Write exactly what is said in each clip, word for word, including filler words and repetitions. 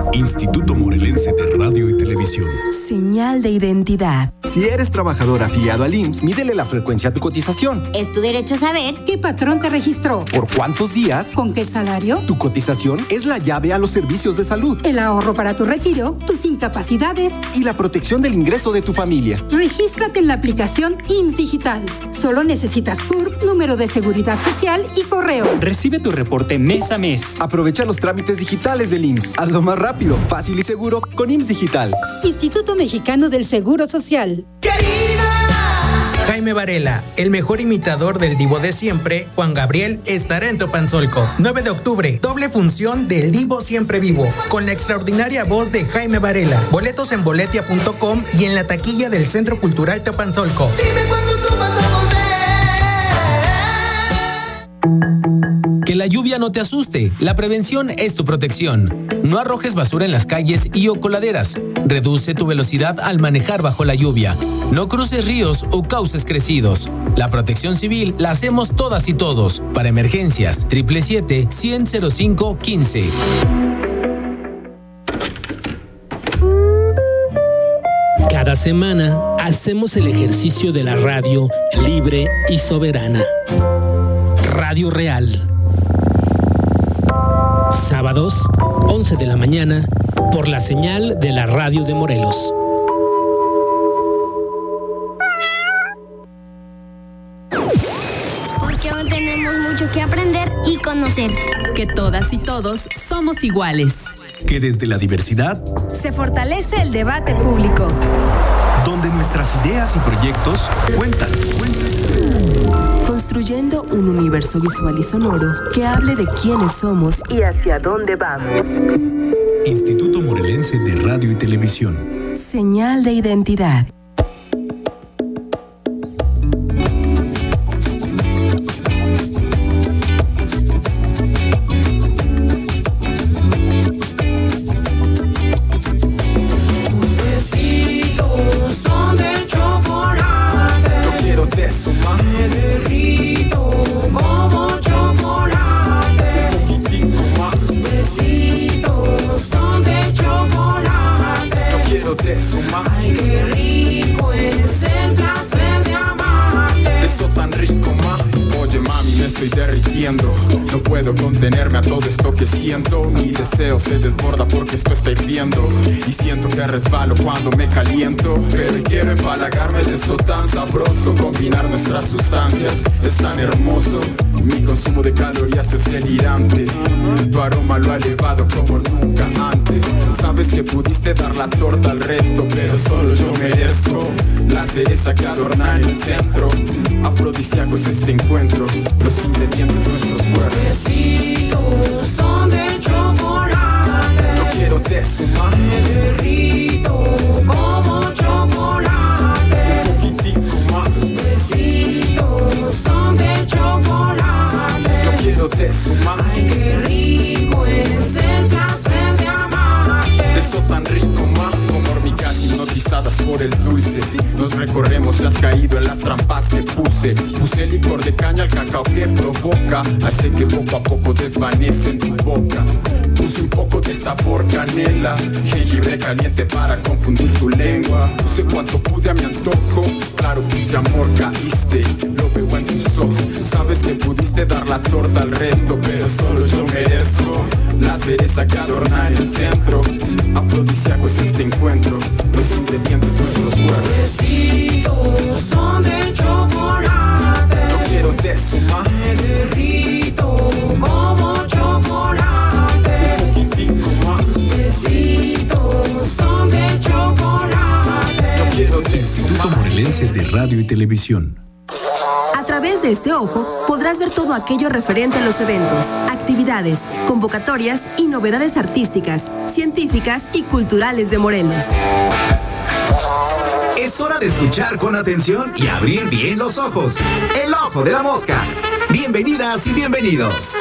Instituto Morelense de Radio y Televisión. Señal de identidad. Si eres trabajador afiliado al I M S S, mídele la frecuencia a tu cotización. Es tu derecho saber qué patrón te registró, por cuántos días, con qué salario. Tu cotización es la llave a los servicios de salud, el ahorro para tu retiro, tus incapacidades y la protección del ingreso de tu familia. Regístrate en la aplicación I M S S Digital. Solo necesitas C U R P, número de seguridad social y correo. Recibe tu reporte mes a mes. Aprovecha los trámites digitales del I M S S. Hazlo más rápido, fácil y seguro con I M S S Digital. Instituto Mexicano del Seguro Social. Jaime Varela, el mejor imitador del divo de siempre, Juan Gabriel, estará en Topanzolco. nueve de octubre, doble función del Divo Siempre Vivo, con la extraordinaria voz de Jaime Varela. Boletos en boletia punto com y en la taquilla del Centro Cultural Topanzolco. Dime cuándo tú vas a volver. Que la lluvia no te asuste. La prevención es tu protección. No arrojes basura en las calles y o coladeras. Reduce tu velocidad al manejar bajo la lluvia. No cruces ríos o cauces crecidos. La protección civil la hacemos todas y todos. Para emergencias, siete siete siete, cien, cero cinco, quince. Cada semana hacemos el ejercicio de la radio libre y soberana. Radio Real. Sábados, once de la mañana, por la señal de la radio de Morelos. Porque aún tenemos mucho que aprender y conocer. Que todas y todos somos iguales. Que desde la diversidad se fortalece el debate público. Donde nuestras ideas y proyectos cuentan, cuentan. Construyendo un universo visual y sonoro que hable de quiénes somos y hacia dónde vamos. Instituto Morelense de Radio y Televisión. Señal de identidad. Ay, qué rico es el placer de amarte. Eso tan rico, ma. Oye, mami, me estoy derritiendo. No puedo contenerme a todo esto que siento. Mi deseo se desborda porque esto está hirviendo. Y siento que resbalo cuando me caliento. Pero quiero empalagarme de esto tan sabroso. Combinar nuestras sustancias es tan hermoso. Mi consumo de calorías es delirante. Tu aroma lo ha elevado como nunca antes. Sabes que pudiste dar la torta al resto, pero solo yo merezco la cereza que adorna en el centro. Afrodisíacos este encuentro, los ingredientes nuestros cuerpos. Los besitos son de chocolate. Yo quiero de su mano. Me derrito como chocolate. Un poquitico más. Los besitos son de chocolate. Yo quiero de su mano. Ay, qué rico es el placer de amarte. Eso tan rico, ma. Como hormigas hipnotizadas por el dulce. Nos recorremos y has caído en las trampas que puse. Puse licor de caña al cacao que provoca. Hace que poco a poco desvanece en tu boca. Puse un poco de sabor canela. Jengibre caliente para confundir tu lengua. Puse cuanto pude a mi antojo. Claro, puse amor, caíste. Lo veo en tus ojos. Sabes que pudiste dar la torta al resto, pero solo yo merezco la cereza que adorna en el centro. Afrodisíacos este encuentro. Los ingredientes nuestros cuerpos. Los besitos son de chocolate. Yo quiero de su mano. Me derrito como chocolate. Un poquitico más. Los besitos son de chocolate. Yo quiero de su mano. Instituto Morelense de Radio y Televisión. A través de este ojo podrás ver todo aquello referente a los eventos, actividades, convocatorias y novedades artísticas, científicas y culturales de Morelos. Es hora de escuchar con atención y abrir bien los ojos. El Ojo de la Mosca. Bienvenidas y bienvenidos.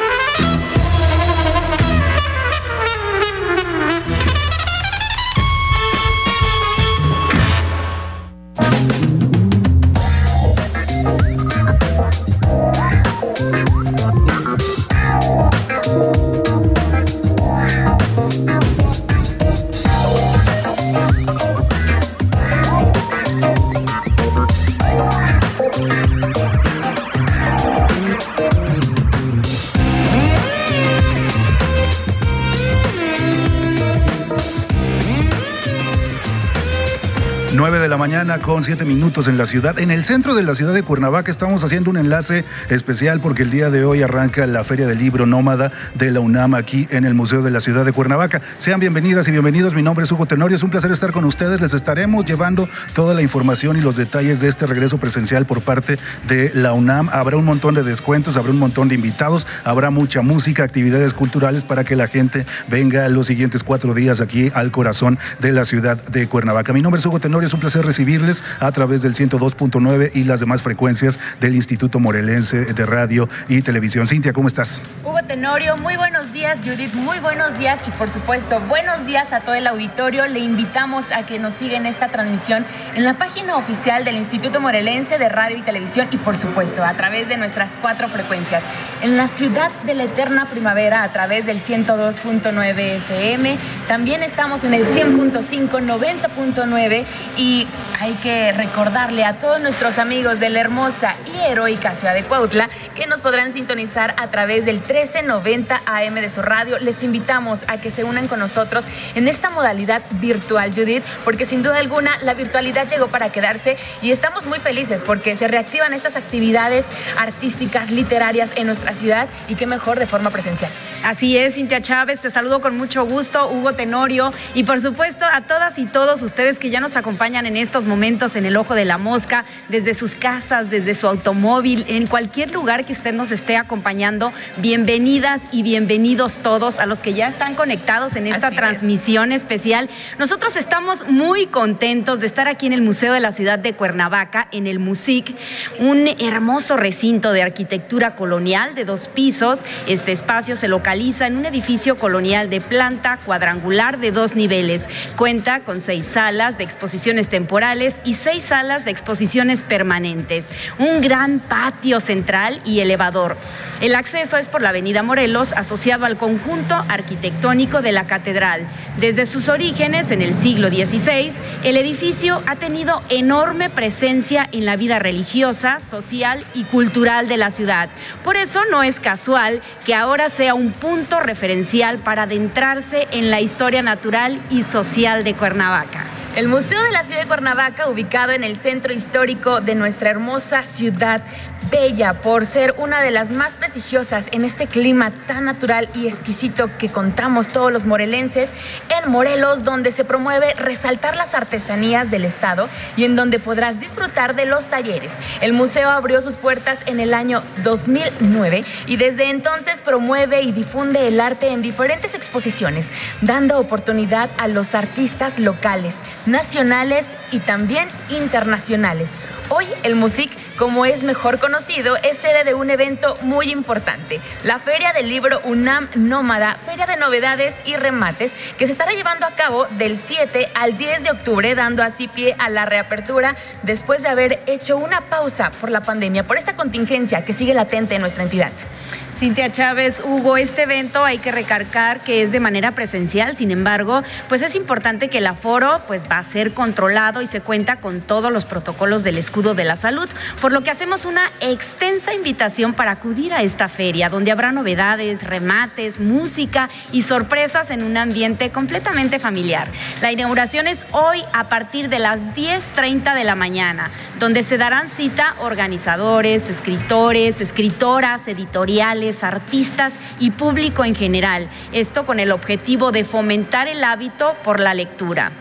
nueve de la mañana con siete minutos en la ciudad. En el centro de la ciudad de Cuernavaca estamos haciendo un enlace especial porque el día de hoy arranca la Feria del Libro Nómada de la UNAM aquí en el Museo de la Ciudad de Cuernavaca. Sean bienvenidas y bienvenidos. Mi nombre es Hugo Tenorio. Es un placer estar con ustedes. Les estaremos llevando toda la información y los detalles de este regreso presencial por parte de la UNAM. Habrá un montón de descuentos, habrá un montón de invitados, habrá mucha música, actividades culturales para que la gente venga los siguientes cuatro días aquí al corazón de la ciudad de Cuernavaca. Mi nombre es Hugo Tenorio. Es un placer recibirles a través del ciento dos punto nueve y las demás frecuencias del Instituto Morelense de Radio y Televisión. Cintia, ¿cómo estás? Hugo Tenorio, muy buenos días. Judith, muy buenos días. Y por supuesto, buenos días a todo el auditorio. Le invitamos a que nos siga en esta transmisión en la página oficial del Instituto Morelense de Radio y Televisión y por supuesto a través de nuestras cuatro frecuencias. En la ciudad de la eterna primavera a través del ciento dos punto nueve F M. También estamos en el cien punto cinco, noventa punto nueve y hay que recordarle a todos nuestros amigos de la hermosa y heroica ciudad de Cuautla que nos podrán sintonizar a través del trece noventa A M de su radio. Les invitamos a que se unan con nosotros en esta modalidad virtual, Judith, porque sin duda alguna la virtualidad llegó para quedarse y estamos muy felices porque se reactivan estas actividades artísticas, literarias en nuestra ciudad y qué mejor de forma presencial. Así es, Cintia Chávez, te saludo con mucho gusto, Hugo Tenorio, y por supuesto a todas y todos ustedes que ya nos acompañan en estos momentos en el Ojo de la Mosca, desde sus casas, desde su automóvil, en cualquier lugar que usted nos esté acompañando. Bienvenidas y bienvenidos todos a los que ya están conectados en esta Así transmisión es. especial. Nosotros estamos muy contentos de estar aquí en el Museo de la Ciudad de Cuernavaca, en el MUSIC, un hermoso recinto de arquitectura colonial de dos pisos. Este espacio se localiza en un edificio colonial de planta cuadrangular de dos niveles. Cuenta con seis salas de exposiciones temporales y seis salas de exposiciones permanentes. Un gran patio central y elevador. El acceso es por la avenida Morelos, asociado al conjunto arquitectónico de la catedral. Desde sus orígenes, en el siglo dieciséis, el edificio ha tenido enorme presencia en la vida religiosa, social y cultural de la ciudad. Por eso no es casual que ahora sea un punto referencial para adentrarse en la historia natural y social de Cuernavaca. El Museo de la Ciudad de Cuernavaca, ubicado en el centro histórico de nuestra hermosa ciudad, bella por ser una de las más prestigiosas en este clima tan natural y exquisito que contamos todos los morelenses, en Morelos, donde se promueve resaltar las artesanías del estado y en donde podrás disfrutar de los talleres. El museo abrió sus puertas en el año dos mil nueve y desde entonces promueve y difunde el arte en diferentes exposiciones, dando oportunidad a los artistas locales, nacionales y también internacionales. Hoy el MUSIC, como es mejor conocido, es sede de un evento muy importante, la Feria del Libro UNAM Nómada, Feria de Novedades y Remates, que se estará llevando a cabo del siete al diez de octubre, dando así pie a la reapertura después de haber hecho una pausa por la pandemia, por esta contingencia que sigue latente en nuestra entidad. Cintia Chávez, Hugo, este evento hay que recalcar que es de manera presencial, sin embargo, pues es importante que el aforo pues va a ser controlado y se cuenta con todos los protocolos del escudo de la salud, por lo que hacemos una extensa invitación para acudir a esta feria, donde habrá novedades, remates, música y sorpresas en un ambiente completamente familiar. La inauguración es hoy a partir de las diez treinta de la mañana, donde se darán cita organizadores, escritores, escritoras, editoriales, artistas y público en general. Esto con el objetivo de fomentar el hábito por la lectura.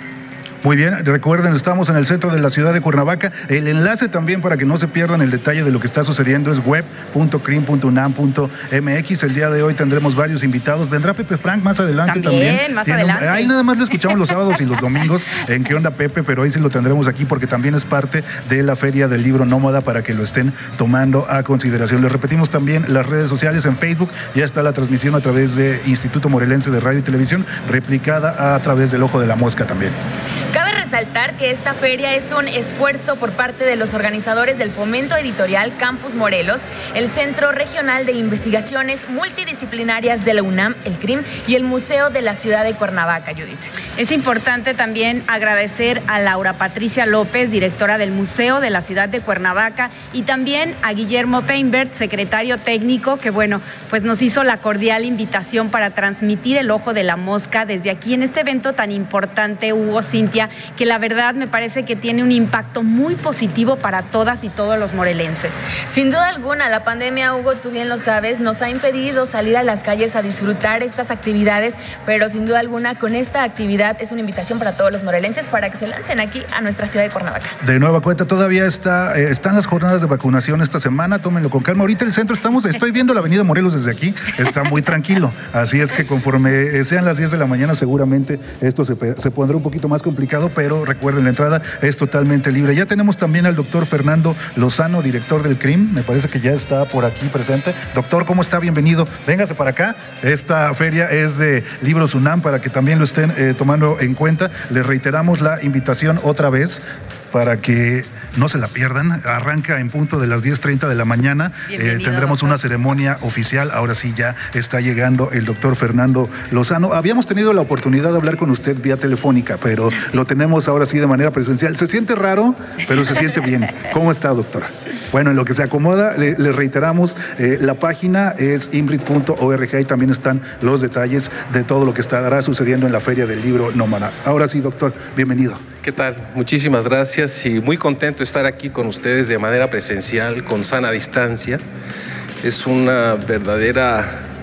Muy bien, recuerden, estamos en el centro de la ciudad de Cuernavaca. El enlace también para que no se pierdan el detalle de lo que está sucediendo es web punto crim punto unam punto m x. El día de hoy tendremos varios invitados. Vendrá Pepe Frank más adelante también. También, más Tiene, adelante. Ahí nada más lo escuchamos los sábados y los domingos en ¿Qué onda, Pepe? Pero hoy sí lo tendremos aquí porque también es parte de la Feria del Libro Nómada para que lo estén tomando a consideración. Les repetimos también las redes sociales en Facebook. Ya está la transmisión a través de Instituto Morelense de Radio y Televisión, replicada a través del Ojo de la Mosca también. Cabe resaltar que esta feria es un esfuerzo por parte de los organizadores del Fomento Editorial Campus Morelos, el Centro Regional de Investigaciones Multidisciplinarias de la UNAM, el C R I M, y el Museo de la Ciudad de Cuernavaca, Judith. Es importante también agradecer a Laura Patricia López, directora del Museo de la Ciudad de Cuernavaca, y también a Guillermo Peinbert, secretario técnico, que bueno, pues nos hizo la cordial invitación para transmitir el Ojo de la Mosca desde aquí en este evento tan importante, Hugo, Cintia, que la verdad me parece que tiene un impacto muy positivo para todas y todos los morelenses. Sin duda alguna, la pandemia, Hugo, tú bien lo sabes, nos ha impedido salir a las calles a disfrutar estas actividades, pero sin duda alguna con esta actividad es una invitación para todos los morelenses para que se lancen aquí a nuestra ciudad de Cuernavaca. De nueva cuenta, todavía está, eh, están las jornadas de vacunación esta semana, tómenlo con calma. Ahorita el centro estamos, estoy viendo la avenida Morelos desde aquí, está muy tranquilo, así es que conforme sean las diez de la mañana seguramente esto se, se pondrá un poquito más complicado, pero recuerden, la entrada es totalmente libre. Ya tenemos también al doctor Fernando Lozano, director del C R I M, me parece que ya está por aquí presente. Doctor, ¿cómo está? Bienvenido, véngase para acá. Esta feria es de Libros UNAM para que también lo estén eh, tomando en cuenta. Les reiteramos la invitación otra vez para que no se la pierdan. Arranca en punto de las diez treinta de la mañana. Eh, tendremos doctor. Una ceremonia oficial. Ahora sí ya está llegando el doctor Fernando Lozano. Habíamos tenido la oportunidad de hablar con usted vía telefónica, pero sí. Lo tenemos ahora sí de manera presencial. Se siente raro, pero se siente bien. ¿Cómo está, doctora? Bueno, en lo que se acomoda, le, le reiteramos, eh, la página es imbrit punto org y también están los detalles de todo lo que estará sucediendo en la Feria del Libro Nómada. Ahora sí, doctor, bienvenido. ¿Qué tal? Muchísimas gracias y muy contento de estar aquí con ustedes de manera presencial, con sana distancia. Es una verdadera,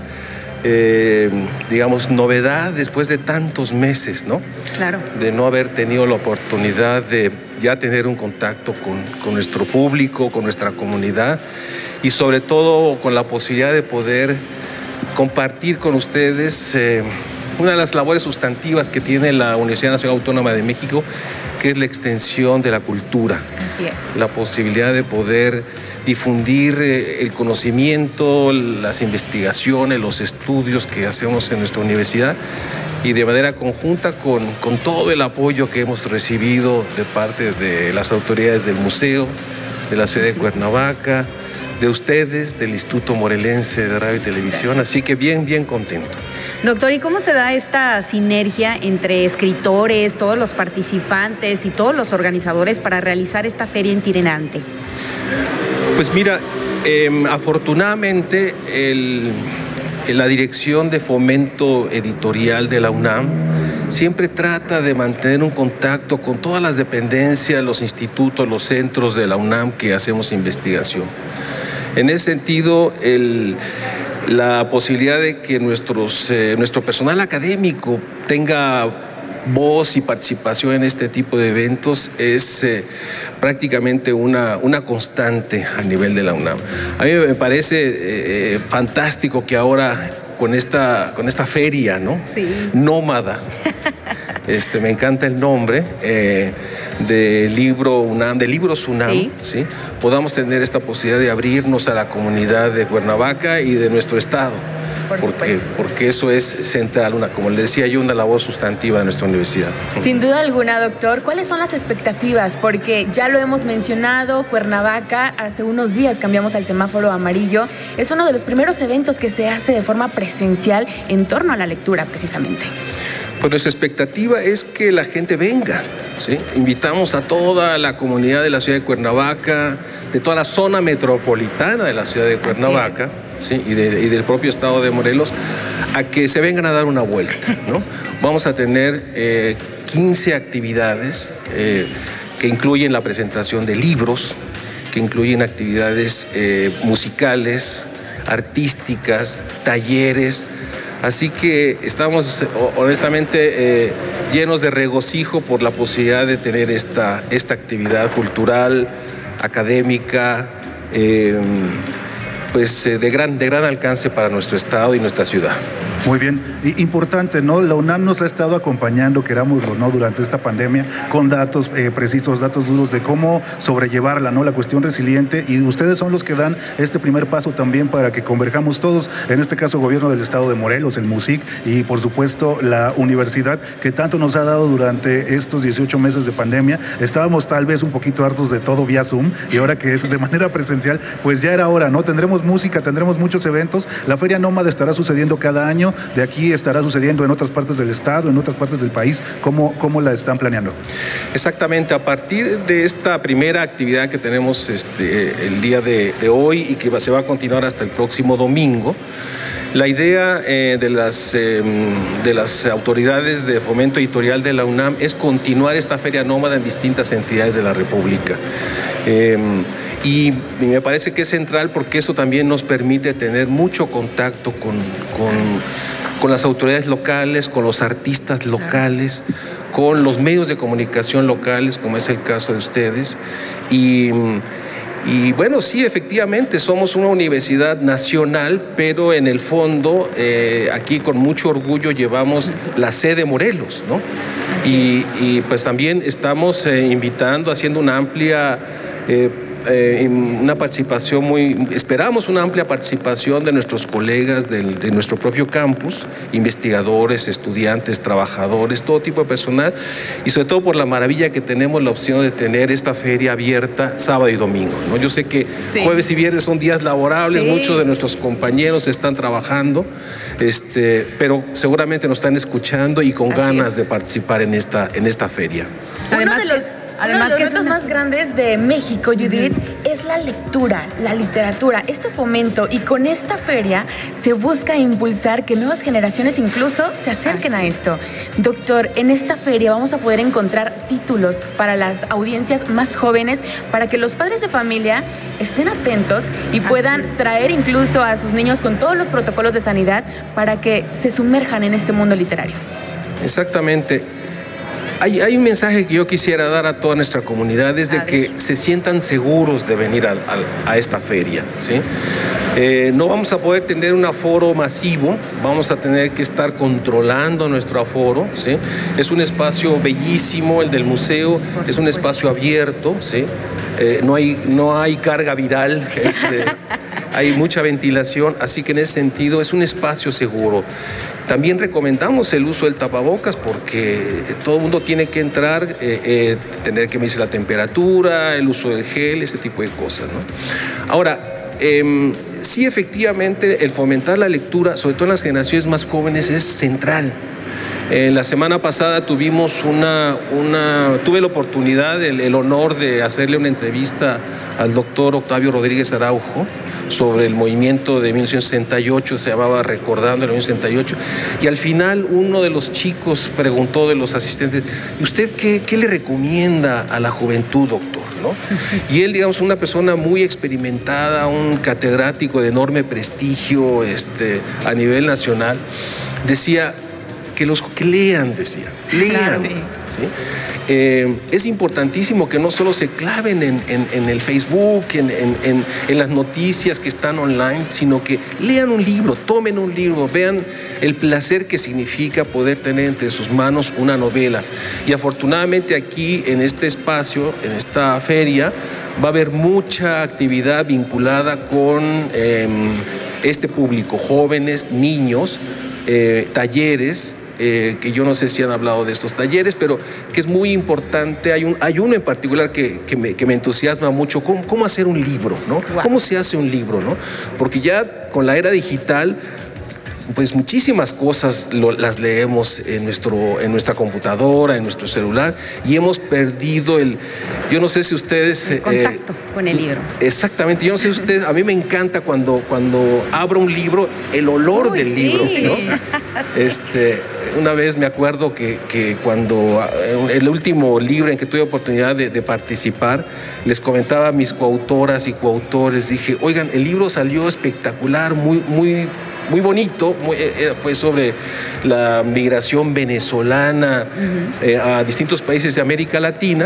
eh, digamos, novedad después de tantos meses, ¿no? Claro. De no haber tenido la oportunidad de ya tener un contacto con, con nuestro público, con nuestra comunidad y sobre todo con la posibilidad de poder compartir con ustedes eh, una de las labores sustantivas que tiene la Universidad Nacional Autónoma de México, que es la extensión de la cultura. Así es. La posibilidad de poder difundir eh, el conocimiento, las investigaciones, los estudios que hacemos en nuestra universidad y de manera conjunta con, con todo el apoyo que hemos recibido de parte de las autoridades del museo, de la ciudad de Cuernavaca, de ustedes, del Instituto Morelense de Radio y Televisión, así que bien, bien contento. Doctor, ¿y cómo se da esta sinergia entre escritores, todos los participantes y todos los organizadores para realizar esta feria itinerante? Pues mira, eh, afortunadamente el, la Dirección de Fomento Editorial de la UNAM siempre trata de mantener un contacto con todas las dependencias, los institutos, los centros de la UNAM que hacemos investigación. En ese sentido, el, la posibilidad de que nuestros, eh, nuestro personal académico tenga voz y participación en este tipo de eventos es eh, prácticamente una, una constante a nivel de la UNAM. A mí me parece eh, fantástico que ahora con esta, con esta feria, ¿no? Sí. Nómada, este, me encanta el nombre, eh, de libro UNAM, de libros UNAM, sí. ¿sí? Podamos tener esta posibilidad de abrirnos a la comunidad de Cuernavaca y de nuestro estado. Por porque, porque eso es central, una, como le decía yo, una labor sustantiva de nuestra universidad. Sin duda alguna, doctor. ¿Cuáles son las expectativas? Porque ya lo hemos mencionado, Cuernavaca, hace unos días cambiamos al semáforo amarillo. Es uno de los primeros eventos que se hace de forma presencial en torno a la lectura, precisamente. Pues nuestra expectativa es que la gente venga, ¿sí? Invitamos a toda la comunidad de la ciudad de Cuernavaca, de toda la zona metropolitana de la ciudad de Cuernavaca, ¿sí? y, de, y del propio estado de Morelos, a que se vengan a dar una vuelta, ¿no? Vamos a tener eh, quince actividades eh, que incluyen la presentación de libros, que incluyen actividades eh, musicales, artísticas, talleres. Así que estamos honestamente eh, llenos de regocijo por la posibilidad de tener esta, esta actividad cultural, académica, eh, pues eh, de gran, de gran alcance para nuestro estado y nuestra ciudad. Muy bien, y importante, ¿no? La UNAM nos ha estado acompañando, querámoslo, ¿no?, durante esta pandemia, con datos eh, precisos, datos duros de cómo sobrellevarla, ¿no? La cuestión resiliente, y ustedes son los que dan este primer paso también para que converjamos todos, en este caso el gobierno del estado de Morelos, el MUSIC, y por supuesto la universidad, que tanto nos ha dado durante estos dieciocho meses de pandemia. Estábamos tal vez un poquito hartos de todo vía Zoom, y ahora que es de manera presencial, pues ya era hora, ¿no? Tendremos música, tendremos muchos eventos, la Feria Nómada estará sucediendo cada año, de aquí estará sucediendo en otras partes del estado, en otras partes del país. ¿Cómo, cómo la están planeando? Exactamente, a partir de esta primera actividad que tenemos este, el día de, de hoy y que se va a continuar hasta el próximo domingo, La idea eh, de, las, eh, de las autoridades de fomento editorial de la UNAM es continuar esta feria nómada en distintas entidades de la República. Eh, y me parece que es central porque eso también nos permite tener mucho contacto con, con, con las autoridades locales, con los artistas locales, con los medios de comunicación locales, como es el caso de ustedes. Y, y bueno, sí, efectivamente, somos una universidad nacional, pero en el fondo, eh, aquí con mucho orgullo llevamos la sede Morelos, ¿no? Y, y pues también estamos eh, invitando, haciendo una amplia... Eh, Eh, una participación muy, esperamos una amplia participación de nuestros colegas del, de nuestro propio campus, investigadores, estudiantes, trabajadores, todo tipo de personal, y sobre todo por la maravilla que tenemos la opción de tener esta feria abierta sábado y domingo, ¿no? Yo sé que sí. Jueves y viernes son días laborables, sí. Muchos de nuestros compañeros están trabajando, este, pero seguramente nos están escuchando y con Así ganas es. de participar en esta, en esta feria. Además, Uno de los... Además, Uno de los retos una... más grandes de México, Judith, uh-huh. es la lectura, la literatura, este fomento, y con esta feria se busca impulsar que nuevas generaciones incluso se acerquen Así. a esto. Doctor, en esta feria vamos a poder encontrar títulos para las audiencias más jóvenes, para que los padres de familia estén atentos y puedan traer incluso a sus niños con todos los protocolos de sanidad para que se sumerjan en este mundo literario. Exactamente. Hay, hay un mensaje que yo quisiera dar a toda nuestra comunidad, es de que se sientan seguros de venir a, a, a esta feria, ¿sí? Eh, no vamos a poder tener un aforo masivo, vamos a tener que estar controlando nuestro aforo, ¿sí? Es un espacio bellísimo, el del museo, es un espacio abierto, ¿sí? Eh, no hay, no hay carga viral, este, hay mucha ventilación, así que en ese sentido es un espacio seguro. También recomendamos el uso del tapabocas porque todo el mundo tiene que entrar, eh, eh, tener que medirse la temperatura, el uso del gel, ese tipo de cosas, ¿no? Ahora, eh, sí, efectivamente, el fomentar la lectura, sobre todo en las generaciones más jóvenes, es central. Eh, la semana pasada tuvimos una, una tuve la oportunidad, el, el honor de hacerle una entrevista al doctor Octavio Rodríguez Araujo sobre el movimiento de mil novecientos sesenta y ocho, se llamaba Recordando el mil novecientos sesenta y ocho, y al final uno de los chicos preguntó de los asistentes, ¿y usted qué, qué le recomienda a la juventud, doctor? ¿No? Y él, digamos, una persona muy experimentada, un catedrático de enorme prestigio este, a nivel nacional, decía que los que lean, decía, lean, claro, sí. ¿Sí? Eh, es importantísimo que no solo se claven en, en, en el Facebook, en, en, en, en las noticias que están online, sino que lean un libro, tomen un libro, vean el placer que significa poder tener entre sus manos una novela. Y afortunadamente aquí, en este espacio, en esta feria, va a haber mucha actividad vinculada con eh, este público, jóvenes, niños, eh, talleres, Eh, que yo no sé si han hablado de estos talleres, pero que es muy importante. Hay, un, hay uno en particular que, que, me, que me entusiasma mucho, cómo, cómo hacer un libro, ¿no? Wow. ¿Cómo se hace un libro, ¿no? Porque ya con la era digital, pues muchísimas cosas lo, las leemos en, nuestro, en nuestra computadora, en nuestro celular, y hemos perdido el... Yo no sé si ustedes... El contacto eh, con el libro. Exactamente. Yo no sé si ustedes... A mí me encanta cuando, cuando abro un libro, el olor Uy, del sí. libro, ¿no? sí. Este, una vez me acuerdo que, que cuando... El último libro en que tuve oportunidad de, de participar, les comentaba a mis coautoras y coautores, dije, oigan, el libro salió espectacular, muy... muy muy bonito, muy, eh, fue sobre la migración venezolana uh-huh. eh, a distintos países de América Latina,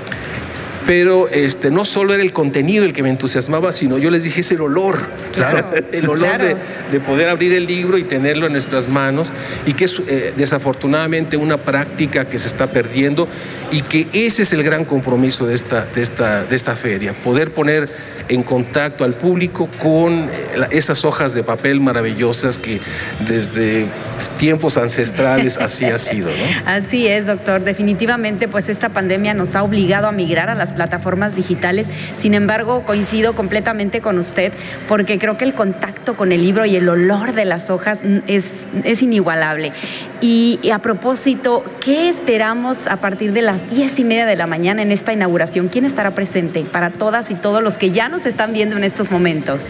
pero este, no solo era el contenido el que me entusiasmaba, sino yo les dije, es el olor, claro, el olor claro. de, de poder abrir el libro y tenerlo en nuestras manos, y que es eh, desafortunadamente una práctica que se está perdiendo, y que ese es el gran compromiso de esta, de esta, de esta feria, poder poner en contacto al público con esas hojas de papel maravillosas que desde tiempos ancestrales así ha sido, ¿no? Así es, doctor. Definitivamente, pues esta pandemia nos ha obligado a migrar a las plataformas digitales. Sin embargo, coincido completamente con usted, porque creo que el contacto con el libro y el olor de las hojas es, es inigualable. Y, y a propósito, ¿qué esperamos a partir de las diez y media de la mañana en esta inauguración? ¿Quién estará presente para todas y todos los que ya nos están viendo en estos momentos?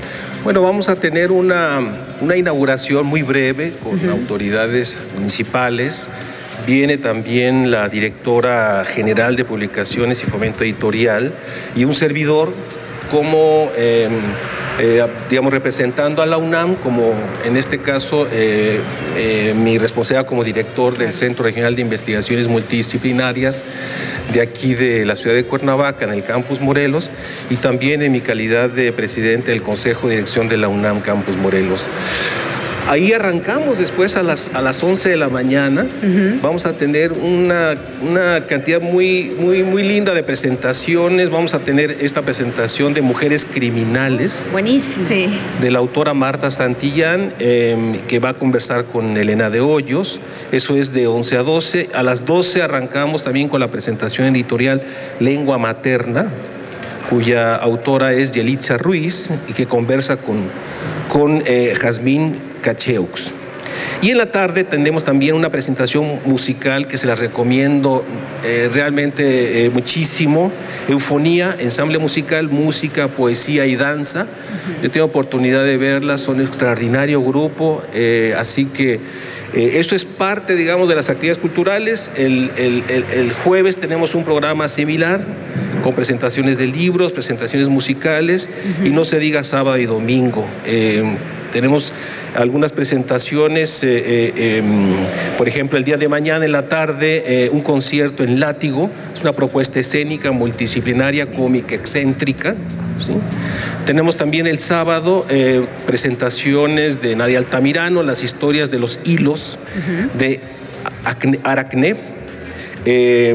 Bueno, vamos a tener una, una inauguración muy breve con uh-huh. autoridades municipales. Viene también la directora general de Publicaciones y Fomento Editorial y un servidor como, eh, eh, digamos, representando a la UNAM, como en este caso eh, eh, mi responsabilidad como director del Centro Regional de Investigaciones Multidisciplinarias de aquí de la ciudad de Cuernavaca, en el Campus Morelos, y también en mi calidad de presidente del Consejo de Dirección de la UNAM Campus Morelos. Ahí arrancamos después a las, a las once de la mañana. Uh-huh. Vamos a tener una, una cantidad muy, muy, muy linda de presentaciones. Vamos a tener esta presentación de Mujeres Criminales. Buenísimo. Sí. De la autora Marta Santillán, eh, que va a conversar con Elena de Hoyos. Eso es de once a doce. A las doce arrancamos también con la presentación editorial Lengua Materna, cuya autora es Yelitza Ruiz y que conversa con, con eh, Jazmín Cacheux. Y en la tarde tendremos también una presentación musical que se las recomiendo eh, realmente eh, muchísimo. Eufonía, ensamble musical, música, poesía y danza. Uh-huh. Yo tengo oportunidad de verlas, son un extraordinario grupo, eh, así que eh, esto es parte, digamos, de las actividades culturales. El, el, el, el jueves tenemos un programa similar con presentaciones de libros, presentaciones musicales, uh-huh. y no se diga sábado y domingo. Eh, Tenemos algunas presentaciones, eh, eh, eh, por ejemplo, el día de mañana en la tarde, eh, un concierto en Látigo, es una propuesta escénica, multidisciplinaria, cómica, excéntrica, ¿sí? Tenemos también el sábado eh, presentaciones de Nadia Altamirano, las historias de los hilos uh-huh. de Aracne. Eh,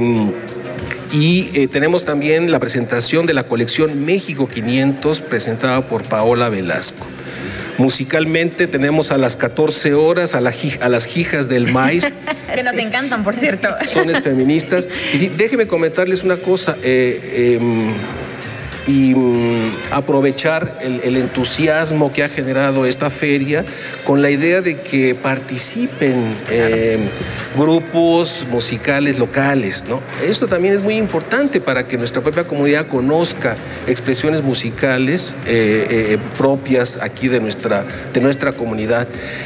Y eh, tenemos también la presentación de la colección México quinientos, presentada por Paola Velasco. Musicalmente tenemos a las catorce horas a, la, a las Hijas del Maíz. Que nos encantan, por cierto. Sones feministas. Y déjenme comentarles una cosa. Eh, eh, y um, aprovechar el, el entusiasmo que ha generado esta feria con la idea de que participen eh, grupos musicales locales, ¿no? Esto también es muy importante para que nuestra propia comunidad conozca expresiones musicales eh, eh, propias aquí de nuestra, de nuestra comunidad.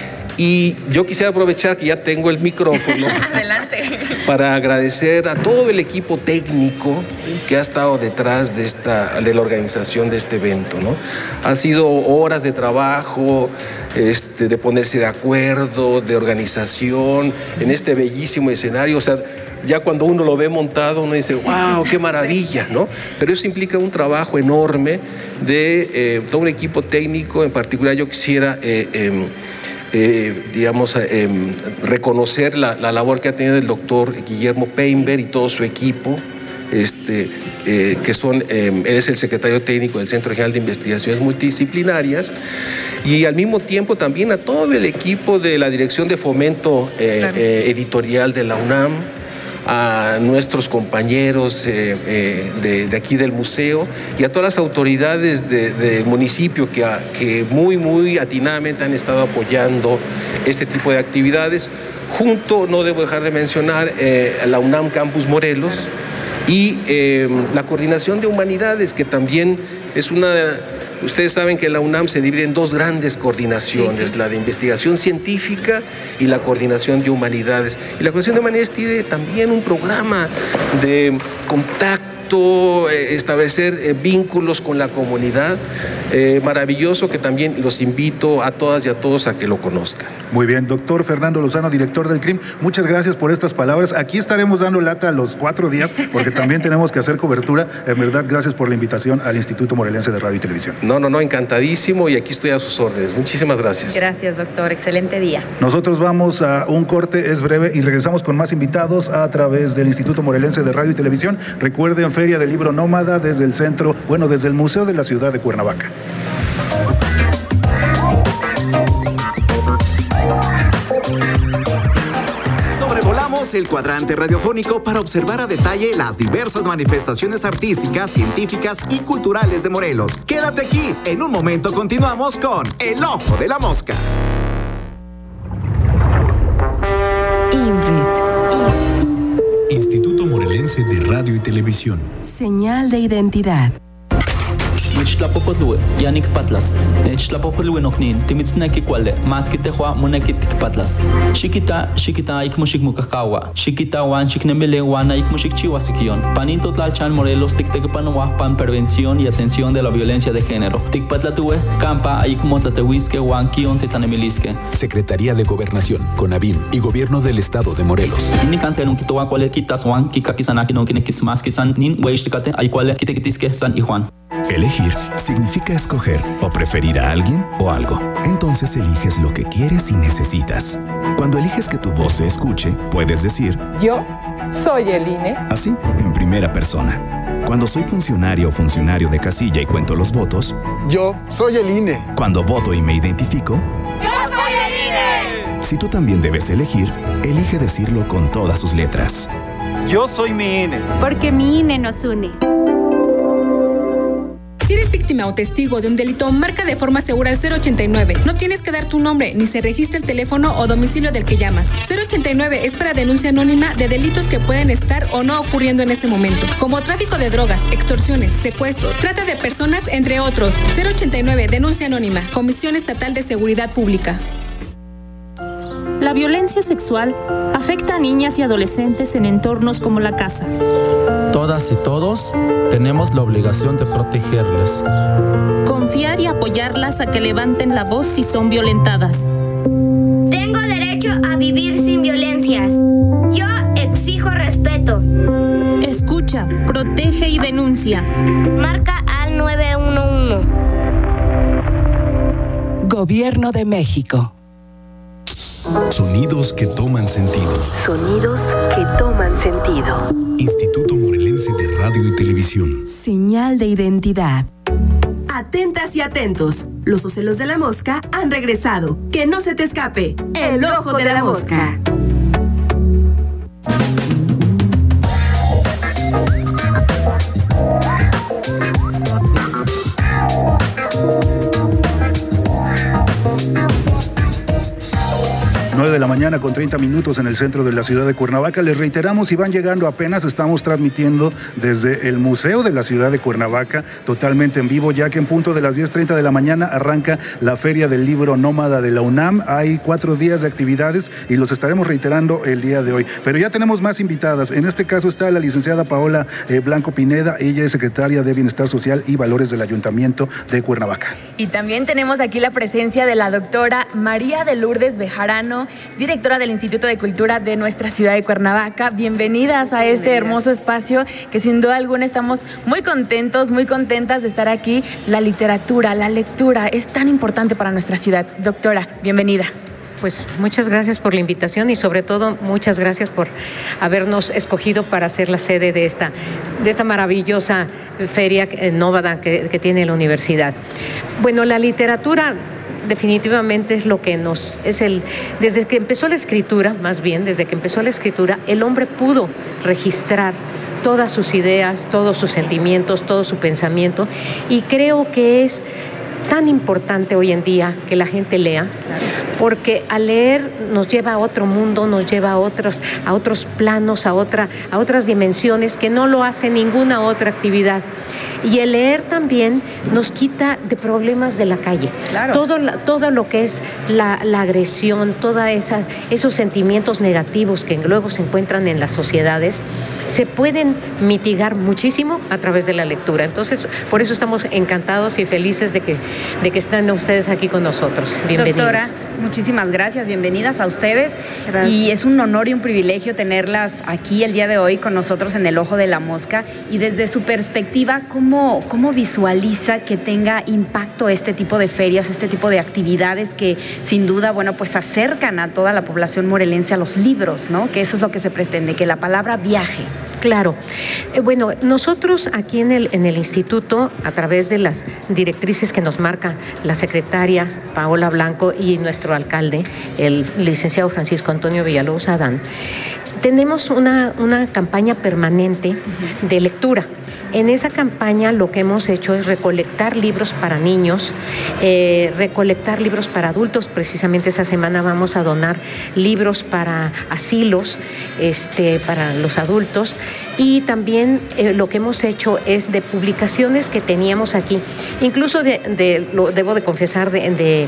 Y yo quisiera aprovechar que ya tengo el micrófono Adelante. para agradecer a todo el equipo técnico que ha estado detrás de, esta, de la organización de este evento, ¿no? Han sido horas de trabajo, este, de ponerse de acuerdo, de organización en este bellísimo escenario. O sea, ya cuando uno lo ve montado, uno dice, wow, qué maravilla, ¿no? Pero eso implica un trabajo enorme de eh, todo un equipo técnico. En particular, yo quisiera Eh, eh, Eh, digamos, eh, reconocer la, la labor que ha tenido el doctor Guillermo Peinberg y todo su equipo, este, eh, que son, eh, él es el secretario técnico del Centro Regional de Investigaciones Multidisciplinarias, y al mismo tiempo también a todo el equipo de la Dirección de Fomento eh, claro. eh, Editorial de la UNAM, a nuestros compañeros eh, eh, de, de aquí del museo y a todas las autoridades de, del municipio que, a, que muy, muy atinadamente han estado apoyando este tipo de actividades. Junto, no debo dejar de mencionar, eh, a la UNAM Campus Morelos y eh, la Coordinación de Humanidades, que también es una... Ustedes saben que la UNAM se divide en dos grandes coordinaciones, sí, sí. la de investigación científica y la coordinación de humanidades. Y la coordinación de humanidades tiene también un programa de contacto, eh, establecer eh, vínculos con la comunidad, eh, maravilloso, que también los invito a todas y a todos a que lo conozcan. Muy bien, doctor Fernando Lozano, director del C R I M, muchas gracias por estas palabras. Aquí estaremos dando lata los cuatro días, porque también tenemos que hacer cobertura. En verdad, gracias por la invitación al Instituto Morelense de Radio y Televisión. No, no, no, encantadísimo, y aquí estoy a sus órdenes. Muchísimas gracias. Gracias, doctor. Excelente día. Nosotros vamos a un corte, es breve, y regresamos con más invitados a través del Instituto Morelense de Radio y Televisión. Recuerden, Feria del Libro Nómada desde el centro, bueno, desde el Museo de la Ciudad de Cuernavaca. Sobrevolamos el cuadrante radiofónico para observar a detalle las diversas manifestaciones artísticas, científicas y culturales de Morelos. Quédate aquí, en un momento continuamos con El Ojo de la Mosca. INRIT. Instituto Morelense de Radio y Televisión. Señal de identidad. Nechtlapopolue, Yanik Patlas, Nechtlapopolue Noknin, Timitzneki Quale, Maskitehua, Munekitik Patlas. Shikita, Shikita, Ikmushik Mukakawa, Shikita Wan Chiknemele, Wana Ikmushik Chihuasikion, Paninto Tlalchan Morelos, Tiktekpanua, Pan Prevención y Atención de la Violencia de Género. Tikpatlatue, Campa, Aikmotlatehuisque, Wankion, Tetanemilisque. Secretaría de Gobernación, CONAVIM y Gobierno del Estado de Morelos. Nikante un kitoa cuale quitas Juan, Kikakisanaki no kinekis más kisan, nin weishtikate, ay cuale kitekitisque San y Juan. Elegir significa escoger o preferir a alguien o algo. Entonces eliges lo que quieres y necesitas. Cuando eliges que tu voz se escuche, puedes decir: yo soy el I N E. Así, en primera persona. Cuando soy funcionario o funcionario de casilla y cuento los votos, yo soy el I N E. Cuando voto y me identifico, yo soy el I N E. Si tú también debes elegir, elige decirlo con todas sus letras. Yo soy mi I N E. Porque mi I N E nos une. Si eres víctima o testigo de un delito, marca de forma segura al cero ochenta y nueve. No tienes que dar tu nombre, ni se registra el teléfono o domicilio del que llamas. cero ochenta y nueve es para denuncia anónima de delitos que pueden estar o no ocurriendo en ese momento, como tráfico de drogas, extorsiones, secuestro, trata de personas, entre otros. cero ochenta y nueve, denuncia anónima, Comisión Estatal de Seguridad Pública. La violencia sexual afecta a niñas y adolescentes en entornos como la casa. Todas y todos tenemos la obligación de protegerles. Confiar y apoyarlas a que levanten la voz si son violentadas. Tengo derecho a vivir sin violencias. Yo exijo respeto. Escucha, protege y denuncia. Marca al nueve uno uno. Gobierno de México. Sonidos que toman sentido. Sonidos que toman sentido. Instituto Morelense de Radio y Televisión. Señal de identidad. Atentas y atentos. Los ocelos de la mosca han regresado. Que no se te escape. El ojo de la mosca. nueve de la mañana con treinta minutos en el centro de la ciudad de Cuernavaca. Les reiteramos, si van llegando apenas, estamos transmitiendo desde el Museo de la Ciudad de Cuernavaca, totalmente en vivo, ya que en punto de las diez treinta de la mañana arranca la Feria del Libro Nómada de la UNAM. Hay cuatro días de actividades y los estaremos reiterando el día de hoy. Pero ya tenemos más invitadas. En este caso está la licenciada Paola eh, Blanco Pineda. Ella es secretaria de Bienestar Social y Valores del Ayuntamiento de Cuernavaca. Y también tenemos aquí la presencia de la doctora María de Lourdes Bejarano, directora del Instituto de Cultura de nuestra ciudad de Cuernavaca. Bienvenidas a este hermoso espacio que sin duda alguna estamos muy contentos, muy contentas de estar aquí. La literatura, la lectura es tan importante para nuestra ciudad. Doctora, bienvenida. Pues muchas gracias por la invitación y sobre todo muchas gracias por habernos escogido para ser la sede de esta, de esta maravillosa feria nómada que, que tiene la universidad. Bueno, la literatura definitivamente es lo que nos es el desde que empezó la escritura, más bien desde que empezó la escritura, el hombre pudo registrar todas sus ideas, todos sus sentimientos, todo su pensamiento, y creo que es tan importante hoy en día que la gente lea, porque al leer nos lleva a otro mundo, nos lleva a otros, a otros planos, a, otra, a otras dimensiones que no lo hace ninguna otra actividad. Y el leer también nos quita de problemas de la calle. Claro. Todo, todo lo que es la, la agresión, todos esos sentimientos negativos que luego se encuentran en las sociedades, se pueden mitigar muchísimo a través de la lectura. Entonces, por eso estamos encantados y felices de que, de que estén ustedes aquí con nosotros. Bienvenidos. Doctora, muchísimas gracias, bienvenidas a ustedes. Gracias. Y es un honor y un privilegio tenerlas aquí el día de hoy con nosotros en el Ojo de la Mosca. Y desde su perspectiva, ¿cómo, cómo visualiza que tenga impacto este tipo de ferias, este tipo de actividades que sin duda, bueno, pues acercan a toda la población morelense a los libros, ¿no? Que eso es lo que se pretende, que la palabra viaje. Claro. Eh, bueno, nosotros aquí en el, en el instituto, a través de las directrices que nos marca la secretaria Paola Blanco y nuestro alcalde, el licenciado Francisco Antonio Villalobos Adán, tenemos una, una campaña permanente de lectura. En esa campaña lo que hemos hecho es recolectar libros para niños, eh, recolectar libros para adultos. Precisamente esta semana vamos a donar libros para asilos, este, para los adultos. y también eh, lo que hemos hecho es de publicaciones que teníamos aquí, incluso de, de lo debo de confesar, de, de,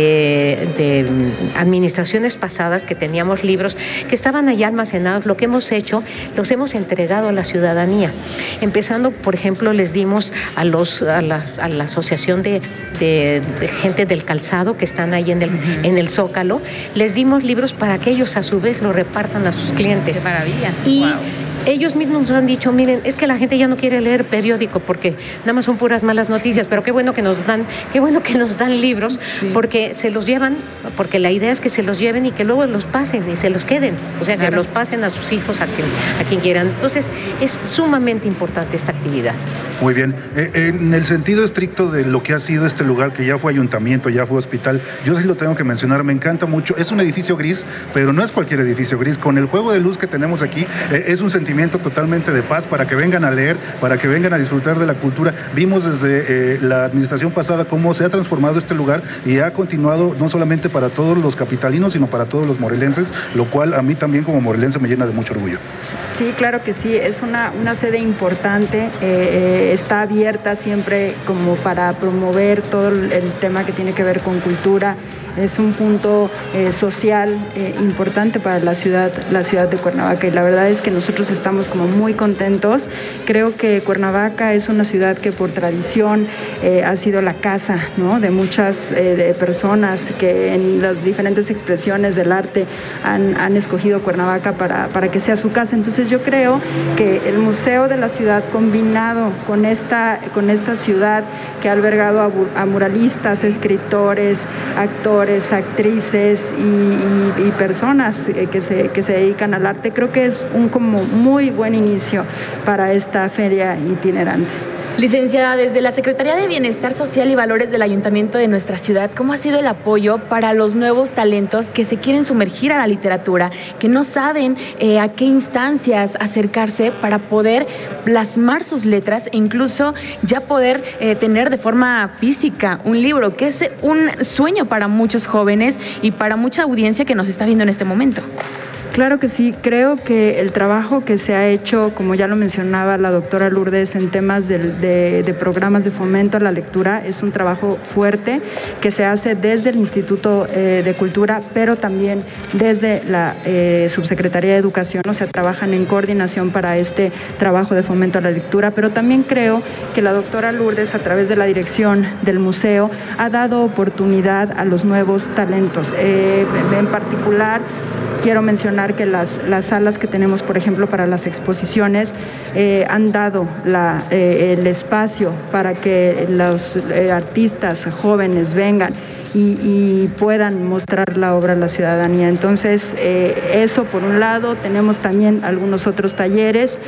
de, de administraciones pasadas que teníamos libros que estaban allá almacenados. Lo que hemos hecho, los hemos entregado a la ciudadanía. Empezando, por ejemplo, les dimos a, los, a, la, a la asociación de, de, de gente del calzado que están ahí en el, uh-huh. en el Zócalo, les dimos libros para que ellos a su vez lo repartan a sus clientes. ¡Qué maravilla! Y wow. ellos mismos nos han dicho, miren, es que la gente ya no quiere leer periódico porque nada más son puras malas noticias, pero qué bueno que nos dan, qué bueno que nos dan libros, sí. porque se los llevan, porque la idea es que se los lleven y que luego los pasen y se los queden, o sea, claro. que los pasen a sus hijos, a quien, a quien quieran. Entonces, es sumamente importante esta actividad. Muy bien. Eh, en el sentido estricto de lo que ha sido este lugar, que ya fue ayuntamiento, ya fue hospital, yo sí lo tengo que mencionar, me encanta mucho. Es un edificio gris, pero no es cualquier edificio gris. Con el juego de luz que tenemos aquí, eh, es un sentimiento totalmente de paz para que vengan a leer, para que vengan a disfrutar de la cultura. Vimos desde eh, la administración pasada cómo se ha transformado este lugar y ha continuado no solamente para todos los capitalinos, sino para todos los morelenses, lo cual a mí también como morelense me llena de mucho orgullo. Sí, claro que sí, es una, una sede importante, eh, eh, está abierta siempre como para promover todo el, el tema que tiene que ver con cultura. Es un punto eh, social eh, importante para la ciudad, la ciudad de Cuernavaca, y la verdad es que nosotros estamos como muy contentos. Creo que Cuernavaca es una ciudad que por tradición eh, ha sido la casa, ¿no?, de muchas eh, de personas que en las diferentes expresiones del arte han, han escogido Cuernavaca para, para que sea su casa. Entonces yo creo que el Museo de la Ciudad, combinado con esta, con esta ciudad que ha albergado a, a muralistas, escritores, actores, actrices y, y, y personas que se, que se dedican al arte, creo que es un como muy buen inicio para esta feria itinerante. Licenciada, desde la Secretaría de Bienestar Social y Valores del Ayuntamiento de nuestra ciudad, ¿cómo ha sido el apoyo para los nuevos talentos que se quieren sumergir a la literatura, que no saben eh, a qué instancias acercarse para poder plasmar sus letras e incluso ya poder eh, tener de forma física un libro, que es un sueño para muchos jóvenes y para mucha audiencia que nos está viendo en este momento? Claro que sí, creo que el trabajo que se ha hecho, como ya lo mencionaba la doctora Lourdes, en temas de, de, de programas de fomento a la lectura, es un trabajo fuerte que se hace desde el Instituto eh, de Cultura, pero también desde la eh, Subsecretaría de Educación, o sea, trabajan en coordinación para este trabajo de fomento a la lectura, pero también creo que la doctora Lourdes, a través de la dirección del museo, ha dado oportunidad a los nuevos talentos. Eh, en particular, quiero mencionar que las, las salas que tenemos, por ejemplo, para las exposiciones, eh, han dado la, eh, el espacio para que los eh, artistas jóvenes vengan y, y puedan mostrar la obra a la ciudadanía. Entonces, eh, eso por un lado. Tenemos también algunos otros talleres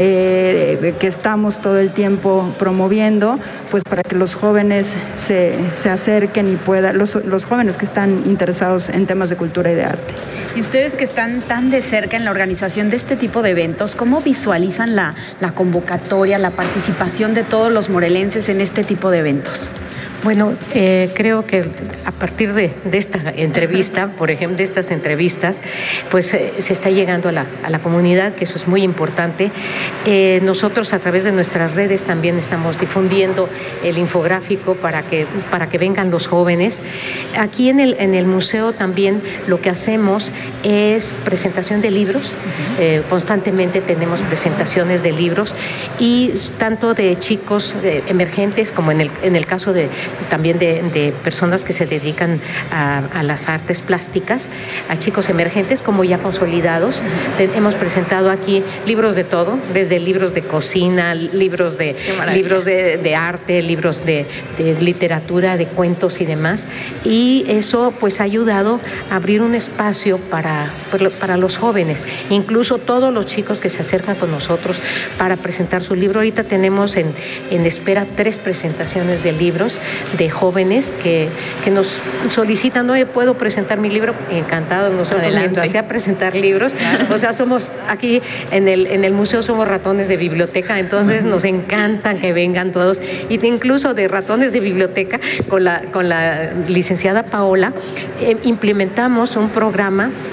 eh, que estamos todo el tiempo promoviendo, pues para que los jóvenes se, se acerquen y puedan, los, los jóvenes que están interesados en temas de cultura y de arte. Y ustedes que están tan de cerca en la organización de este tipo de eventos, ¿cómo visualizan la, la convocatoria, la participación de todos los morelenses en este tipo de eventos? Bueno, eh, creo que a partir de, de esta entrevista, por ejemplo, de estas entrevistas, pues eh, se está llegando a la, a la comunidad, que eso es muy importante. Eh, nosotros a través de nuestras redes también estamos difundiendo el infográfico para que, para que vengan los jóvenes. Aquí en el, en el museo también lo que hacemos es presentación de libros. Uh-huh. eh, constantemente tenemos presentaciones de libros, y tanto de chicos eh, emergentes como en el, en el caso de también de, de personas que se dedican a, a las artes plásticas, a chicos emergentes como ya consolidados. Te, hemos presentado aquí libros de todo, desde libros de cocina, libros de, libros de, de arte, libros de, de literatura, de cuentos y demás, y eso pues ha ayudado a abrir un espacio para, para los jóvenes, incluso todos los chicos que se acercan con nosotros para presentar su libro. Ahorita tenemos en, en espera tres presentaciones de libros de jóvenes que, que nos solicitan, oye, ¿puedo presentar mi libro? Encantado, nosotros mientras sea presentar libros. Claro. O sea, somos aquí en el, en el museo somos ratones de biblioteca, entonces nos encantan que vengan todos, y incluso de ratones de biblioteca, con la, con la licenciada Paola, eh, implementamos un programa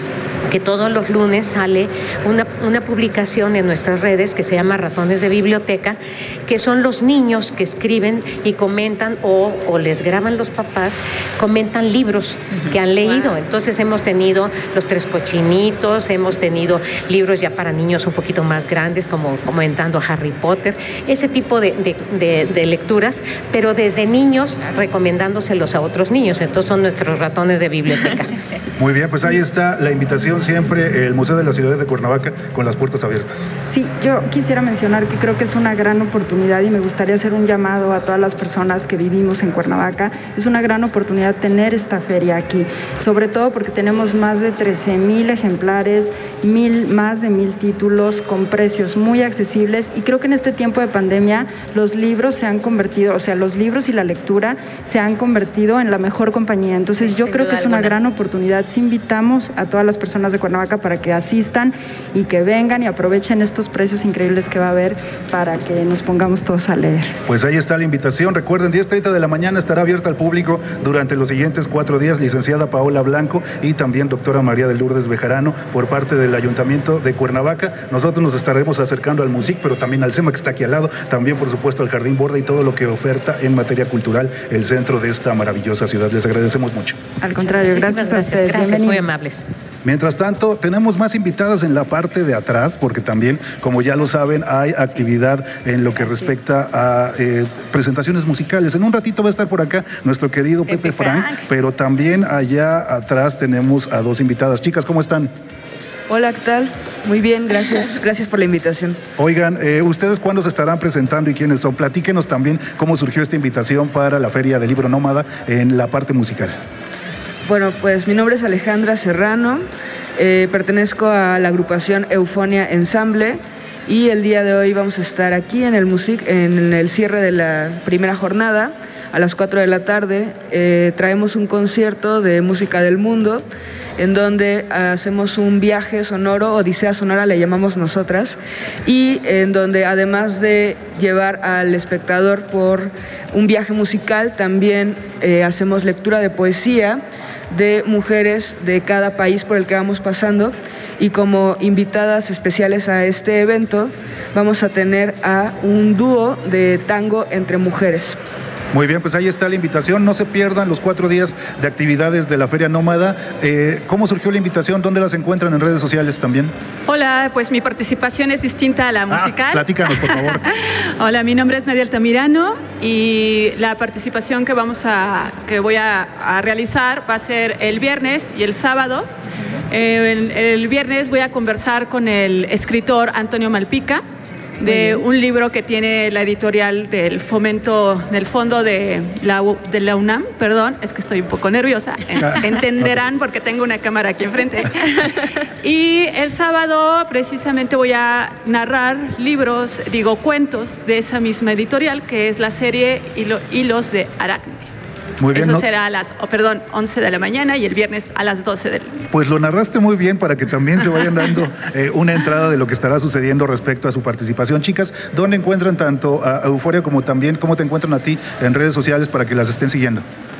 que todos los lunes sale una, una publicación en nuestras redes que se llama Ratones de Biblioteca, que son los niños que escriben y comentan o, o les graban los papás, comentan libros que han leído. Wow. Entonces hemos tenido Los Tres Cochinitos, hemos tenido libros ya para niños un poquito más grandes, como comentando Harry Potter, ese tipo de, de, de, de lecturas, pero desde niños recomendándoselos a otros niños. Entonces son nuestros ratones de biblioteca. Muy bien, pues ahí está la invitación siempre, el Museo de la Ciudad de Cuernavaca con las puertas abiertas. Sí, yo quisiera mencionar que creo que es una gran oportunidad y me gustaría hacer un llamado a todas las personas que vivimos en Cuernavaca. Es una gran oportunidad tener esta feria aquí, sobre todo porque tenemos más de trece mil ejemplares, mil, más de mil títulos con precios muy accesibles, y creo que en este tiempo de pandemia los libros se han convertido, o sea, los libros y la lectura se han convertido en la mejor compañía. Entonces yo creo que es una gran oportunidad. Sí, invitamos a todas las personas de Cuernavaca para que asistan y que vengan y aprovechen estos precios increíbles que va a haber para que nos pongamos todos a leer. Pues ahí está la invitación. Recuerden, diez treinta de la mañana estará abierta al público durante los siguientes cuatro días. Licenciada Paola Blanco y también doctora María de Lourdes Bejarano por parte del Ayuntamiento de Cuernavaca. Nosotros nos estaremos acercando al MUSIC, pero también al SEMA, que está aquí al lado, también por supuesto al Jardín Borda y todo lo que oferta en materia cultural el centro de esta maravillosa ciudad. Les agradecemos mucho. Al contrario, gracias a ustedes. Gracias, muy amables. Mientras tanto, tenemos más invitadas en la parte de atrás, porque también, como ya lo saben, hay actividad en lo que respecta a eh, presentaciones musicales. En un ratito va a estar por acá nuestro querido Pepe, Pepe Frank, Frank, pero también allá atrás tenemos a dos invitadas. Chicas, ¿cómo están? Hola, ¿qué tal? Muy bien, gracias. Gracias por la invitación. Oigan, eh, ¿ustedes cuándo se estarán presentando y quiénes son? Platíquenos también cómo surgió esta invitación para la Feria del Libro Nómada en la parte musical. Bueno, pues mi nombre es Alejandra Serrano, eh, pertenezco a la agrupación Eufonia Ensamble y el día de hoy vamos a estar aquí en el MUSIC, en el cierre de la primera jornada, a las cuatro de la tarde. Eh, traemos un concierto de música del mundo, en donde hacemos un viaje sonoro, odisea sonora le llamamos nosotras, y en donde además de llevar al espectador por un viaje musical, también eh, hacemos lectura de poesía de mujeres de cada país por el que vamos pasando, y como invitadas especiales a este evento vamos a tener a un dúo de tango entre mujeres. Muy bien, pues ahí está la invitación. No se pierdan los cuatro días de actividades de la Feria Nómada. Eh, ¿Cómo surgió la invitación? ¿Dónde las encuentran en redes sociales también? Hola, pues mi participación es distinta a la musical. Ah, platícanos, por favor. Hola, mi nombre es Nadia Altamirano y la participación que vamos a, que voy a, a realizar va a ser el viernes y el sábado. Eh, el, el viernes voy a conversar con el escritor Antonio Malpica, de un libro que tiene la editorial del fomento, del fondo de la, de la UNAM, perdón, es que estoy un poco nerviosa, entenderán porque tengo una cámara aquí enfrente. Y el sábado precisamente voy a narrar libros, digo cuentos de esa misma editorial, que es la serie Hilo, Hilos de Arácnide. Muy bien, Eso ¿no? será a las, oh, perdón, once de la mañana y el viernes a las doce del... Pues lo narraste muy bien para que también se vayan dando eh, una entrada de lo que estará sucediendo respecto a su participación. Chicas, ¿dónde encuentran tanto a Euforia como también cómo te encuentran a ti en redes sociales para que las estén siguiendo?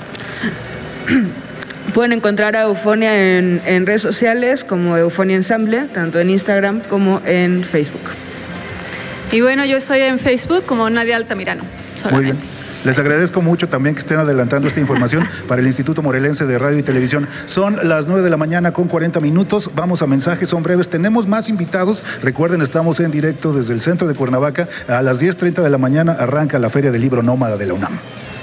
Pueden encontrar a Eufonia en, en redes sociales como Eufonia Ensamble, tanto en Instagram como en Facebook. Y bueno, yo estoy en Facebook como Nadia Altamirano, solamente. Muy bien. Les agradezco mucho también que estén adelantando esta información para el Instituto Morelense de Radio y Televisión. Son las nueve de la mañana con cuarenta minutos. Vamos a mensajes, son breves. Tenemos más invitados. Recuerden, estamos en directo desde el centro de Cuernavaca. A las diez treinta de la mañana arranca la Feria del Libro Nómada de la UNAM.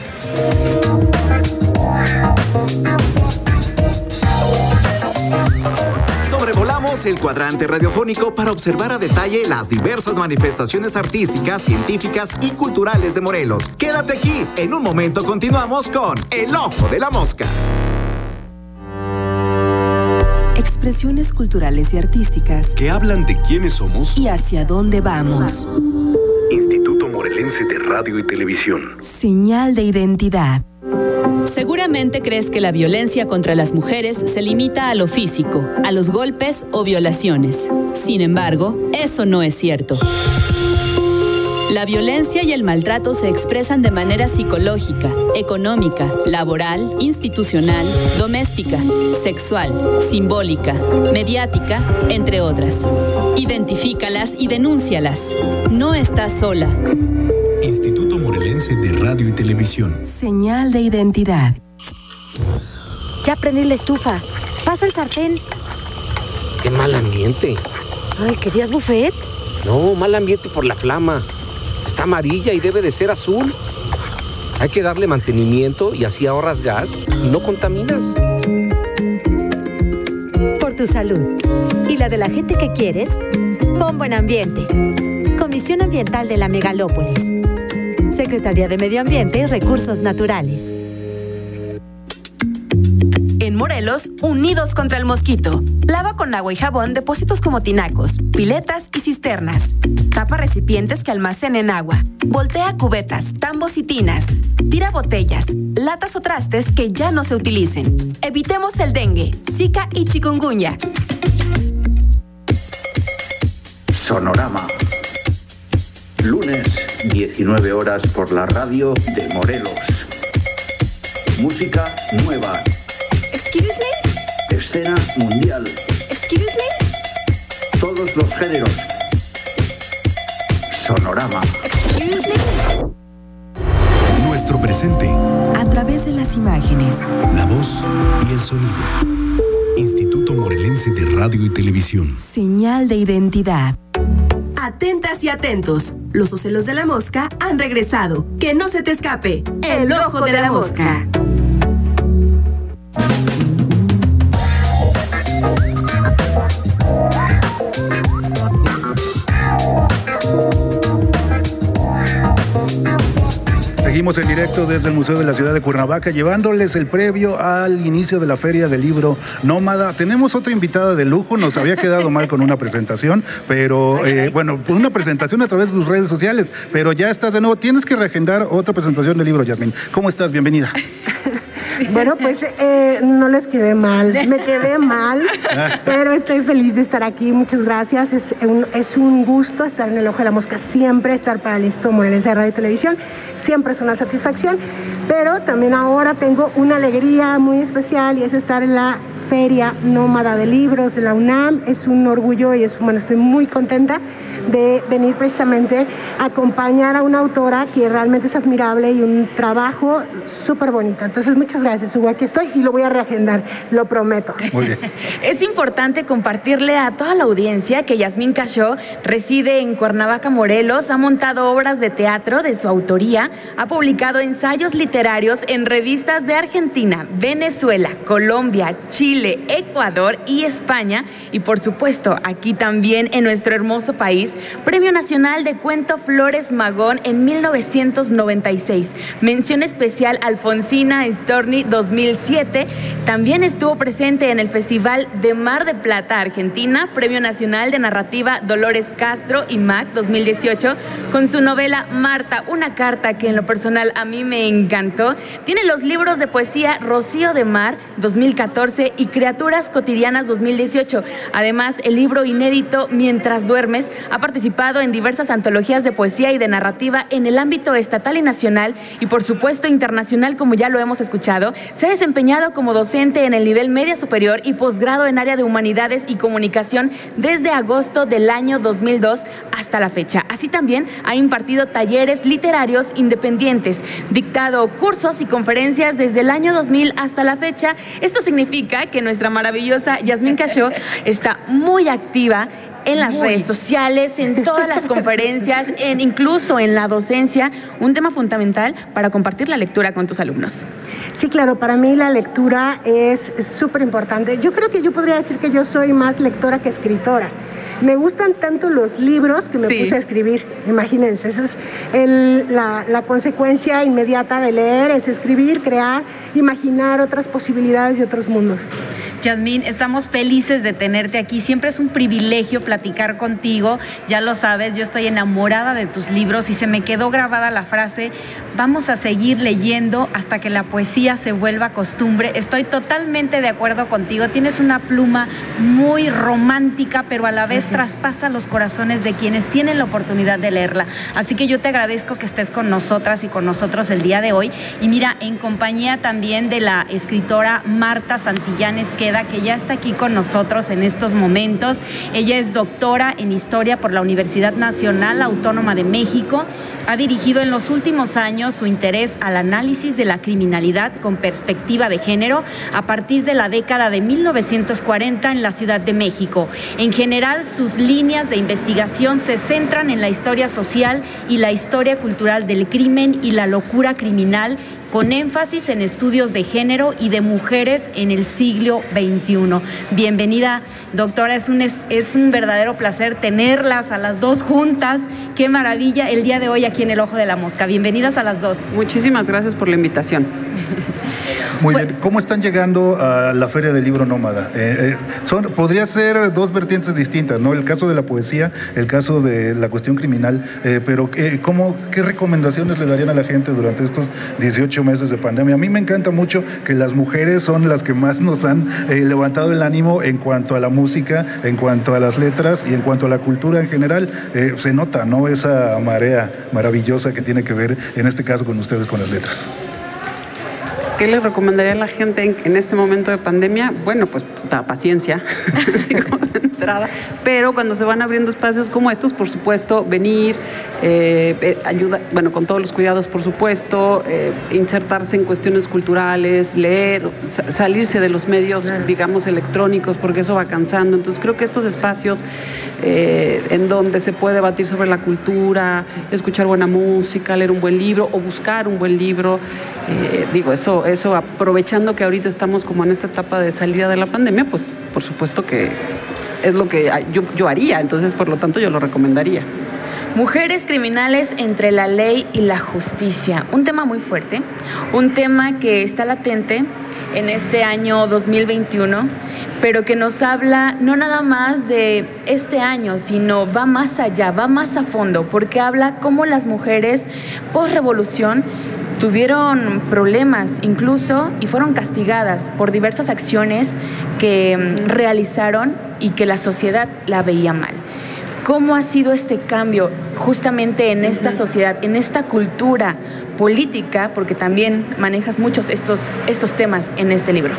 Sobrevolamos el cuadrante radiofónico para observar a detalle las diversas manifestaciones artísticas, científicas y culturales de Morelos. Quédate aquí, en un momento continuamos con El Ojo de la Mosca. Expresiones culturales y artísticas que hablan de quiénes somos y hacia dónde vamos. Instituto Morelense de Radio y Televisión. Señal de identidad. Seguramente crees que la violencia contra las mujeres se limita a lo físico, a los golpes o violaciones. Sin embargo, eso no es cierto. La violencia y el maltrato se expresan de manera psicológica, económica, laboral, institucional, doméstica, sexual, simbólica, mediática, entre otras. Identifícalas y denúncialas. No estás sola. Instituto Morelense de Radio y Televisión. Señal de identidad. Ya prendí la estufa. Pasa el sartén. ¡Qué mal ambiente! Ay, ¿querías buffet? No, mal ambiente por la flama. Está amarilla y debe de ser azul. Hay que darle mantenimiento y así ahorras gas y no contaminas. Por tu salud y la de la gente que quieres, pon buen ambiente. Comisión Ambiental de la Megalópolis. Secretaría de Medio Ambiente y Recursos Naturales. En Morelos, unidos contra el mosquito. Lava con agua y jabón depósitos como tinacos, piletas y cisternas. Tapa recipientes que almacenen agua. Voltea cubetas, tambos y tinas. Tira botellas, latas o trastes que ya no se utilicen. Evitemos el dengue, zika y chikungunya. Sonorama. Lunes, diecinueve horas por la radio de Morelos. Música nueva. Excuse me. Escena mundial. Excuse me. Todos los géneros. Sonorama. Excuse me. Nuestro presente. A través de las imágenes. La voz y el sonido. Instituto Morelense de Radio y Televisión. Señal de identidad. Atentas y atentos. Los ocelos de la mosca han regresado. Que no se te escape. El ojo de la mosca. Seguimos en directo desde el Museo de la Ciudad de Cuernavaca, llevándoles el previo al inicio de la Feria del Libro Nómada. Tenemos otra invitada de lujo, nos había quedado mal con una presentación, pero eh, bueno, una presentación a través de sus redes sociales, pero ya estás de nuevo. Tienes que reagendar otra presentación del libro, Yasmín. ¿Cómo estás? Bienvenida. Bueno, pues eh, no les quedé mal, me quedé mal, pero estoy feliz de estar aquí, muchas gracias. Es un, es un gusto estar en el Ojo de la Mosca, siempre estar para el Instituto Morelense de Radio y Televisión, siempre es una satisfacción, pero también ahora tengo una alegría muy especial y es estar en la Feria Nómada de Libros de la UNAM. Es un orgullo y es, bueno, estoy muy contenta de venir precisamente a acompañar a una autora que realmente es admirable y un trabajo súper bonito. Entonces, muchas gracias, Hugo, aquí estoy y lo voy a reagendar, lo prometo. Muy bien. Es importante compartirle a toda la audiencia que Yasmín Cachó reside en Cuernavaca, Morelos, ha montado obras de teatro de su autoría, ha publicado ensayos literarios en revistas de Argentina, Venezuela, Colombia, Chile, Ecuador y España, y por supuesto aquí también en nuestro hermoso país. Premio Nacional de Cuento Flores Magón en mil novecientos noventa y seis. Mención especial Alfonsina Storni dos mil siete. También estuvo presente en el Festival de Mar de Plata, Argentina. Premio Nacional de Narrativa Dolores Castro y M A C dos mil dieciocho con su novela Marta, una carta que en lo personal a mí me encantó. Tiene los libros de poesía Rocío de Mar dos mil catorce y Criaturas Cotidianas dos mil dieciocho. Además, el libro inédito Mientras duermes ha participado en diversas antologías de poesía y de narrativa en el ámbito estatal y nacional y por supuesto internacional, como ya lo hemos escuchado. Se ha desempeñado como docente en el nivel media superior y posgrado en área de humanidades y comunicación desde agosto del año dos mil dos hasta la fecha. Así también ha impartido talleres literarios independientes, dictado cursos y conferencias desde el año dos mil hasta la fecha. Esto significa que nuestra maravillosa Yasmín Cachó está muy activa en las Muy. redes sociales, en todas las conferencias, en incluso en la docencia, un tema fundamental para compartir la lectura con tus alumnos. Sí, claro, para mí la lectura es súper importante. Yo creo que yo podría decir que yo soy más lectora que escritora. Me gustan tanto los libros que me sí. puse a escribir, imagínense, esa es el, la, la consecuencia inmediata de leer, es escribir, crear, imaginar otras posibilidades y otros mundos. Yasmín, estamos felices de tenerte aquí. Siempre es un privilegio platicar contigo. Ya lo sabes, yo estoy enamorada de tus libros y se me quedó grabada la frase: vamos a seguir leyendo hasta que la poesía se vuelva costumbre. Estoy totalmente de acuerdo contigo. Tienes una pluma muy romántica, pero a la vez uh-huh. traspasa los corazones de quienes tienen la oportunidad de leerla. Así que yo te agradezco que estés con nosotras y con nosotros el día de hoy. Y mira, en compañía también de la escritora Marta Santillán Esqueda, que ya está aquí con nosotros en estos momentos. Ella es doctora en Historia por la Universidad Nacional Autónoma de México. Ha dirigido en los últimos años su interés al análisis de la criminalidad con perspectiva de género a partir de la década de mil novecientos cuarenta en la Ciudad de México. En general, sus líneas de investigación se centran en la historia social y la historia cultural del crimen y la locura criminal, con énfasis en estudios de género y de mujeres en el siglo veintiuno. Bienvenida, doctora, es un, es, es un verdadero placer tenerlas a las dos juntas. Qué maravilla el día de hoy aquí en El Ojo de la Mosca. Bienvenidas a las dos. Muchísimas gracias por la invitación. Muy bien, ¿cómo están llegando a la Feria del Libro Nómada? Eh, eh, son, podría ser dos vertientes distintas, ¿no? El caso de la poesía, el caso de la cuestión criminal, eh, pero eh, ¿cómo, ¿qué recomendaciones le darían a la gente durante estos dieciocho meses de pandemia? A mí me encanta mucho que las mujeres son las que más nos han eh, levantado el ánimo en cuanto a la música, en cuanto a las letras y en cuanto a la cultura en general. Eh, se nota, ¿no? Esa marea maravillosa que tiene que ver, en este caso, con ustedes, con las letras. ¿Qué les recomendaría a la gente en, en este momento de pandemia? Bueno, pues la paciencia, de entrada, pero cuando se van abriendo espacios como estos, por supuesto, venir, eh, eh, ayuda, bueno, con todos los cuidados, por supuesto, eh, insertarse en cuestiones culturales, leer, sa- salirse de los medios, digamos, electrónicos, porque eso va cansando. Entonces, creo que estos espacios eh, en donde se puede debatir sobre la cultura, escuchar buena música, leer un buen libro o buscar un buen libro, eh, digo, eso Eso, aprovechando que ahorita estamos como en esta etapa de salida de la pandemia, pues por supuesto que es lo que yo, yo haría, entonces por lo tanto yo lo recomendaría. Mujeres criminales entre la ley y la justicia, un tema muy fuerte, un tema que está latente en este año dos mil veintiuno, pero que nos habla no nada más de este año, sino va más allá, va más a fondo, porque habla cómo las mujeres post-revolución tuvieron problemas incluso y fueron castigadas por diversas acciones que realizaron y que la sociedad la veía mal. ¿Cómo ha sido este cambio justamente en esta sociedad, en esta cultura política? Porque también manejas muchos estos, estos temas en este libro.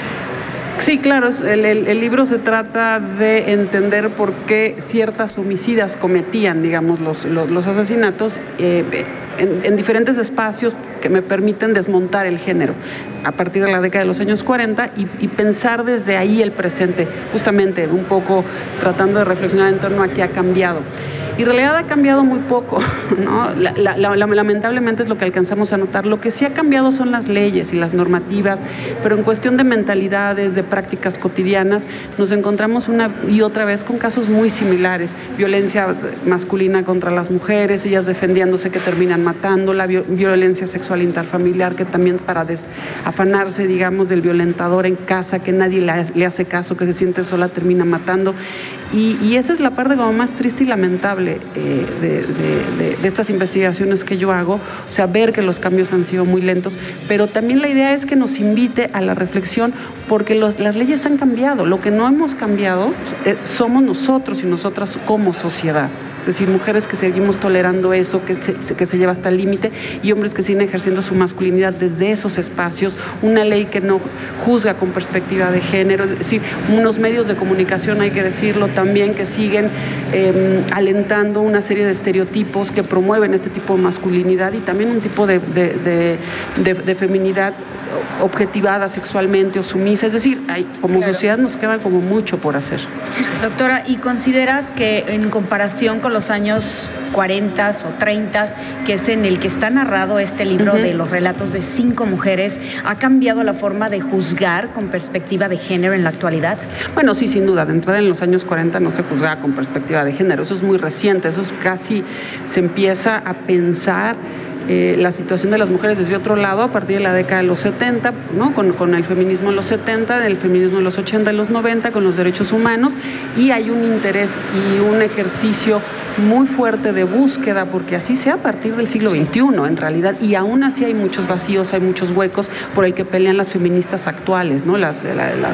Sí, claro, el, el, el libro se trata de entender por qué ciertas homicidas cometían, digamos, los, los, los asesinatos eh, en, en diferentes espacios que me permiten desmontar el género a partir de la década de los años cuarenta y, y pensar desde ahí el presente, justamente un poco tratando de reflexionar en torno a qué ha cambiado. Y en realidad ha cambiado muy poco, ¿no? La, la, la, lamentablemente es lo que alcanzamos a notar. Lo que sí ha cambiado son las leyes y las normativas, pero en cuestión de mentalidades, de prácticas cotidianas, nos encontramos una y otra vez con casos muy similares. Violencia masculina contra las mujeres, ellas defendiéndose que terminan matando, la violencia sexual interfamiliar, que también para desafanarse, digamos, del violentador en casa, que nadie le, le hace caso, que se siente sola, termina matando. Y, y esa es la parte como más triste y lamentable eh, de, de, de, de estas investigaciones que yo hago, o sea, ver que los cambios han sido muy lentos, pero también la idea es que nos invite a la reflexión, porque los, las leyes han cambiado, lo que no hemos cambiado eh, somos nosotros y nosotras como sociedad. Es decir, mujeres que seguimos tolerando eso, que se, que se lleva hasta el límite, y hombres que siguen ejerciendo su masculinidad desde esos espacios, una ley que no juzga con perspectiva de género, es decir, unos medios de comunicación, hay que decirlo también, que siguen eh, alentando una serie de estereotipos que promueven este tipo de masculinidad y también un tipo de, de, de, de, de feminidad objetivada sexualmente o sumisa. Es decir, hay, como claro. sociedad nos queda como mucho por hacer. Doctora, ¿y consideras que en comparación con los años cuarenta o treinta, que es en el que está narrado este libro uh-huh. de los relatos de cinco mujeres, ha cambiado la forma de juzgar con perspectiva de género en la actualidad? Bueno, sí, sin duda. De entrada, en los años cuarenta no se juzgaba con perspectiva de género. Eso es muy reciente. Eso es casi, se empieza a pensar eh, la situación de las mujeres desde otro lado a partir de la década de los setenta, ¿no? con, con el feminismo en los setenta, el feminismo en los ochenta, en los noventa, con los derechos humanos, y hay un interés y un ejercicio muy fuerte de búsqueda, porque así sea a partir del siglo veintiuno en realidad, y aún así hay muchos vacíos, hay muchos huecos por el que pelean las feministas actuales, ¿no? Las, las, las,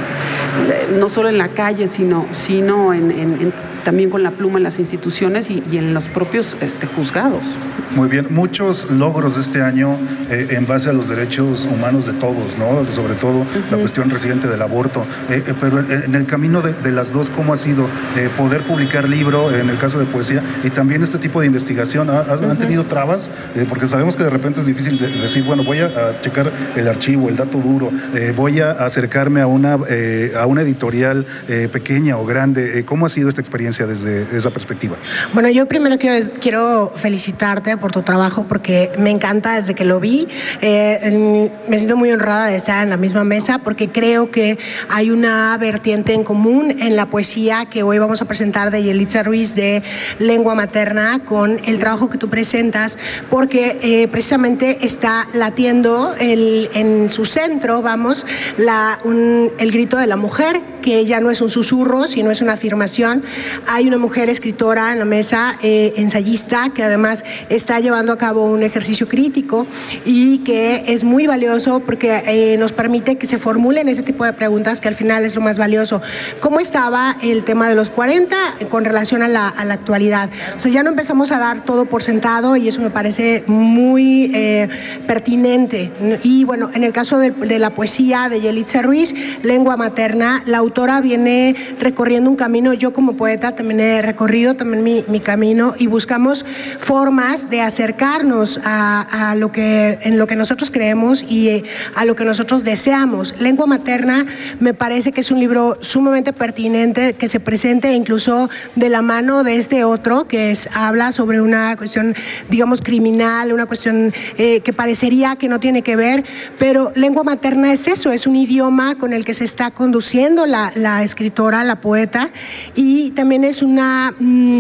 no solo en la calle, sino, sino en, en, en, también con la pluma en las instituciones y, y en los propios este, juzgados. Muy bien, muchos logros de este año eh, en base a los derechos humanos de todos, ¿no? Sobre todo uh-huh. la cuestión reciente del aborto, eh, eh, pero en el camino de, de las dos, ¿cómo ha sido eh, poder publicar libro, en el caso de poesía, y también este tipo de investigación? ¿Ha, uh-huh. ¿Han tenido trabas? Eh, porque sabemos que de repente es difícil de decir, bueno, voy a, a checar el archivo, el dato duro, eh, voy a acercarme a una, eh, a una editorial eh, pequeña o grande. Eh, ¿Cómo ha sido esta experiencia desde esa perspectiva? Bueno, yo primero quiero, quiero felicitarte por tu trabajo, porque me encanta desde que lo vi. Eh, me siento muy honrada de estar en la misma mesa, porque creo que hay una vertiente en común en la poesía que hoy vamos a presentar de Yelitza Ruiz, de Lengua Materna, con el trabajo que tú presentas, porque eh, precisamente está latiendo el, en su centro, vamos, la, un, el grito de la mujer, que ya no es un susurro, sino es una afirmación. Hay una mujer escritora en la mesa, eh, ensayista, que además está llevando a cabo un ejercicio crítico y que es muy valioso, porque eh, nos permite que se formulen ese tipo de preguntas, que al final es lo más valioso. ¿Cómo estaba el tema de los cuarenta con relación a la, a la actualidad? O sea, ya no empezamos a dar todo por sentado, y eso me parece muy eh, pertinente. Y bueno, en el caso de, de la poesía de Yelitza Ruiz, Lengua Materna, la autora viene recorriendo un camino. Yo como poeta también he recorrido también mi, mi camino, y buscamos formas de acercarnos a, a lo que, en lo que nosotros creemos y eh, a lo que nosotros deseamos. Lengua Materna me parece que es un libro sumamente pertinente, que se presente incluso de la mano de este otro, que es, habla sobre una cuestión, digamos, criminal, una cuestión eh, que parecería que no tiene que ver, pero Lengua Materna es eso, es un idioma con el que se está conduciendo la, la escritora, la poeta, y también es una... Mmm,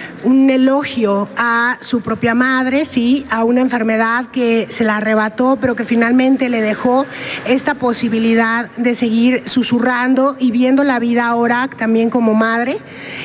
un elogio a su propia madre, sí, a una enfermedad que se la arrebató, pero que finalmente le dejó esta posibilidad de seguir susurrando y viendo la vida ahora también como madre,